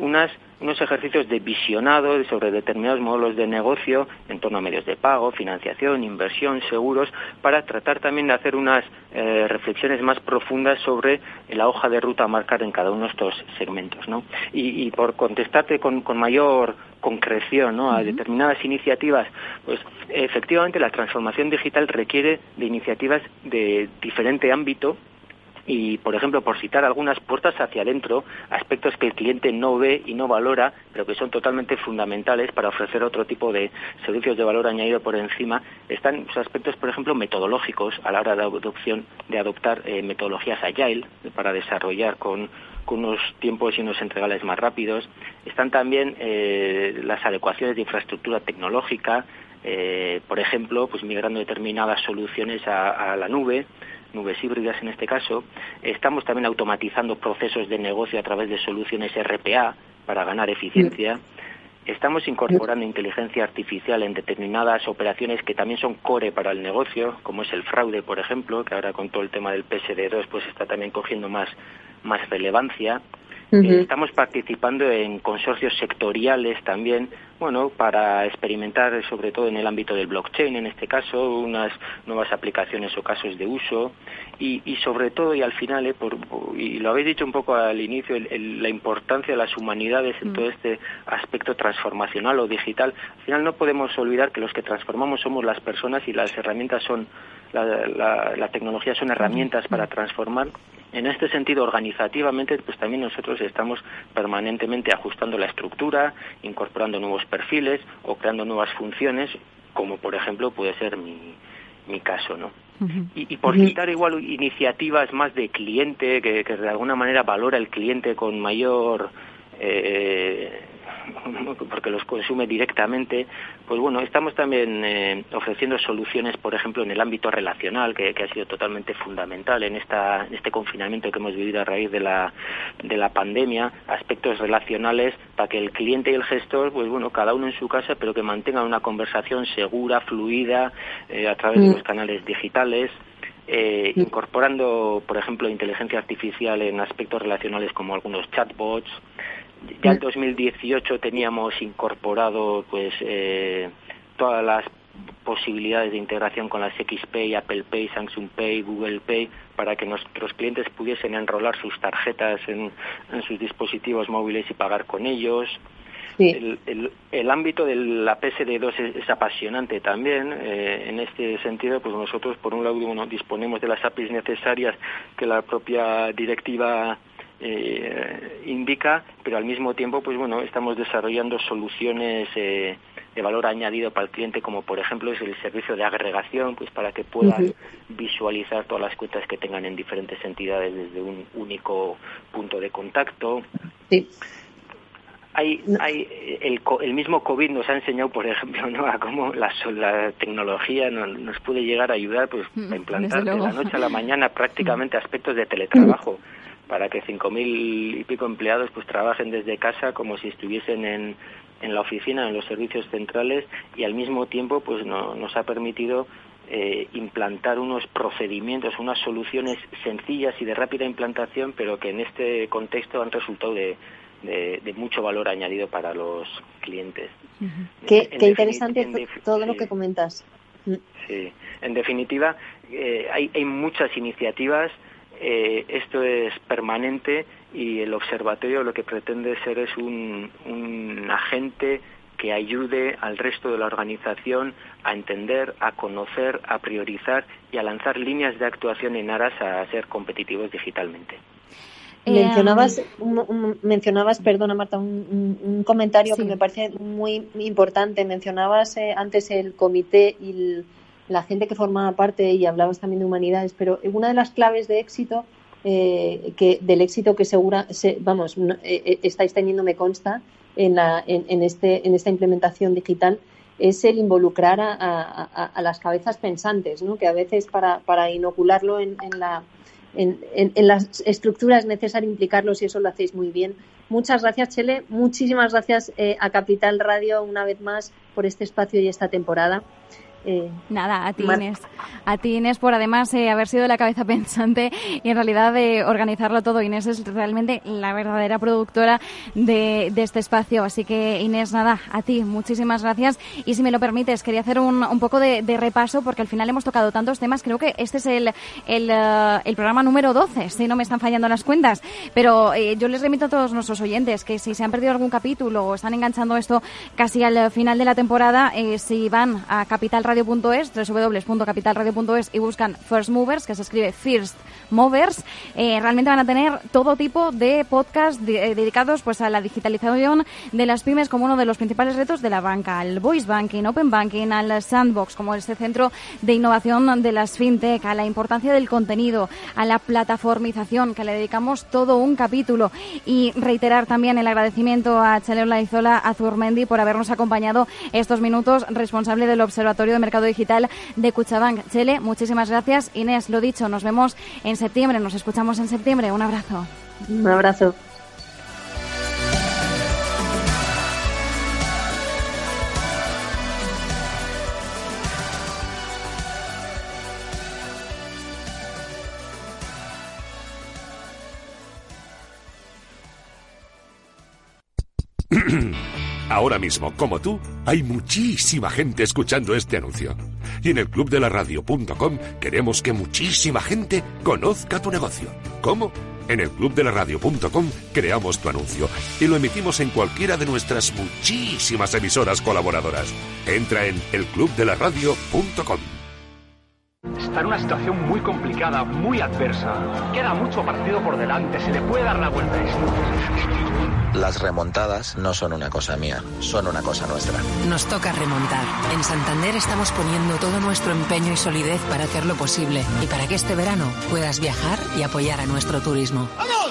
Speaker 21: unos ejercicios de visionado sobre determinados modelos de negocio en torno a medios de pago, financiación, inversión, seguros, para tratar también de hacer unas reflexiones más profundas sobre la hoja de ruta a marcar en cada uno de estos segmentos, ¿no? Y por contestarte con mayor concreción, ¿no?, a determinadas iniciativas, pues efectivamente la transformación digital requiere de iniciativas de diferente ámbito. Y, por ejemplo, por citar algunas, puertas hacia adentro, aspectos que el cliente no ve y no valora, pero que son totalmente fundamentales para ofrecer otro tipo de servicios de valor añadido por encima, están los aspectos, por ejemplo, metodológicos, a la hora de adoptar metodologías agile para desarrollar con unos tiempos y unos entregales más rápidos. Están también las adecuaciones de infraestructura tecnológica, por ejemplo, pues migrando determinadas soluciones a la nubes híbridas en este caso. Estamos también automatizando procesos de negocio a través de soluciones RPA para ganar eficiencia. Estamos incorporando inteligencia artificial en determinadas operaciones que también son core para el negocio, como es el fraude, por ejemplo, que ahora con todo el tema del PSD2 pues está también cogiendo más relevancia. Estamos participando en consorcios sectoriales también, bueno, para experimentar sobre todo en el ámbito del blockchain, en este caso, unas nuevas aplicaciones o casos de uso y sobre todo y al final, y lo habéis dicho un poco al inicio, la importancia de las humanidades en todo este aspecto transformacional o digital. Al final no podemos olvidar que los que transformamos somos las personas y las herramientas son, la tecnología son herramientas para transformar. En este sentido, organizativamente, pues también nosotros estamos permanentemente ajustando la estructura, incorporando nuevos perfiles o creando nuevas funciones, como por ejemplo puede ser mi caso, ¿no? Y por citar igual iniciativas más de cliente, que de alguna manera valora el cliente con mayor porque los consume directamente, pues bueno, estamos también ofreciendo soluciones, por ejemplo, en el ámbito relacional, que ha sido totalmente fundamental en este confinamiento que hemos vivido a raíz de la pandemia, aspectos relacionales para que el cliente y el gestor, pues bueno, cada uno en su casa, pero que mantengan una conversación segura, fluida, a través de los canales digitales. Incorporando, por ejemplo, inteligencia artificial en aspectos relacionales como algunos chatbots. Ya en 2018 teníamos incorporado pues todas las posibilidades de integración con las XPay, Apple Pay, Samsung Pay, Google Pay, para que nuestros clientes pudiesen enrolar sus tarjetas en sus dispositivos móviles y pagar con ellos. Sí. El ámbito de la PSD2 es apasionante también. En este sentido, pues nosotros, por un lado, disponemos de las APIs necesarias que la propia directiva indica, pero al mismo tiempo, pues bueno, estamos desarrollando soluciones de valor añadido para el cliente, como por ejemplo es el servicio de agregación, pues para que puedan visualizar todas las cuentas que tengan en diferentes entidades desde un único punto de contacto. Sí. El mismo COVID nos ha enseñado, por ejemplo, ¿no?, a cómo la tecnología nos puede llegar a ayudar, pues, a implantar de la noche a la mañana prácticamente aspectos de teletrabajo, para que 5.000 y pico empleados pues trabajen desde casa como si estuviesen en la oficina, en los servicios centrales, y al mismo tiempo pues nos ha permitido implantar unos procedimientos, unas soluciones sencillas y de rápida implantación, pero que en este contexto han resultado de mucho valor añadido para los clientes.
Speaker 22: Qué interesante todo lo que comentas.
Speaker 21: Sí, en definitiva, hay muchas iniciativas. Esto es permanente y el observatorio lo que pretende ser es un agente que ayude al resto de la organización a entender, a conocer, a priorizar y a lanzar líneas de actuación en aras a ser competitivos digitalmente.
Speaker 22: Mencionabas, perdona Marta, un comentario que me parece muy importante. Mencionabas antes el comité y la gente que formaba parte, y hablabas también de humanidades, pero una de las claves de éxito, del éxito que estáis teniendo, me consta, en esta implementación digital, es el involucrar a las cabezas pensantes, ¿no? Que a veces para inocularlo en las estructuras es necesario implicarlos, y eso lo hacéis muy bien. Muchas gracias, Chele. Muchísimas gracias a Capital Radio una vez más por este espacio y esta temporada.
Speaker 2: Nada, a ti Inés por además haber sido la cabeza pensante y en realidad de organizarlo todo. Inés es realmente la verdadera productora de este espacio, así que Inés, nada, a ti muchísimas gracias. Y si me lo permites, quería hacer un poco de repaso, porque al final hemos tocado tantos temas. Creo que este es el programa número 12, si no me están fallando las cuentas, pero yo les remito a todos nuestros oyentes que si se han perdido algún capítulo o están enganchando esto casi al final de la temporada, si van a capitalradio.es, www.capitalradio.es, y buscan First Movers, que se escribe First Movers, realmente van a tener todo tipo de podcasts dedicados pues a la digitalización de las pymes como uno de los principales retos de la banca, al voice banking, open banking, al sandbox como este centro de innovación de las fintech, a la importancia del contenido, a la plataformización, que le dedicamos todo un capítulo. Y reiterar también el agradecimiento a Chele Olaizola Azurmendi por habernos acompañado estos minutos, responsable del Observatorio de Mercado Digital de Kutxabank. Chele, muchísimas gracias. Inés, lo dicho, nos vemos en septiembre, nos escuchamos en septiembre. Un abrazo.
Speaker 22: Un abrazo.
Speaker 1: Ahora mismo, como tú, hay muchísima gente escuchando este anuncio. Y en el clubdelaradio.com queremos que muchísima gente conozca tu negocio. ¿Cómo? En el clubdelaradio.com creamos tu anuncio y lo emitimos en cualquiera de nuestras muchísimas emisoras colaboradoras. Entra en elclubdelaradio.com.
Speaker 5: Está en una situación muy complicada, muy adversa. Queda mucho partido por delante, se le puede dar la vuelta a esto.
Speaker 23: Las remontadas no son una cosa mía, son una cosa nuestra.
Speaker 24: Nos toca remontar. En Santander estamos poniendo todo nuestro empeño y solidez para hacerlo posible y para que este verano puedas viajar y apoyar a nuestro turismo.
Speaker 5: ¡Vamos!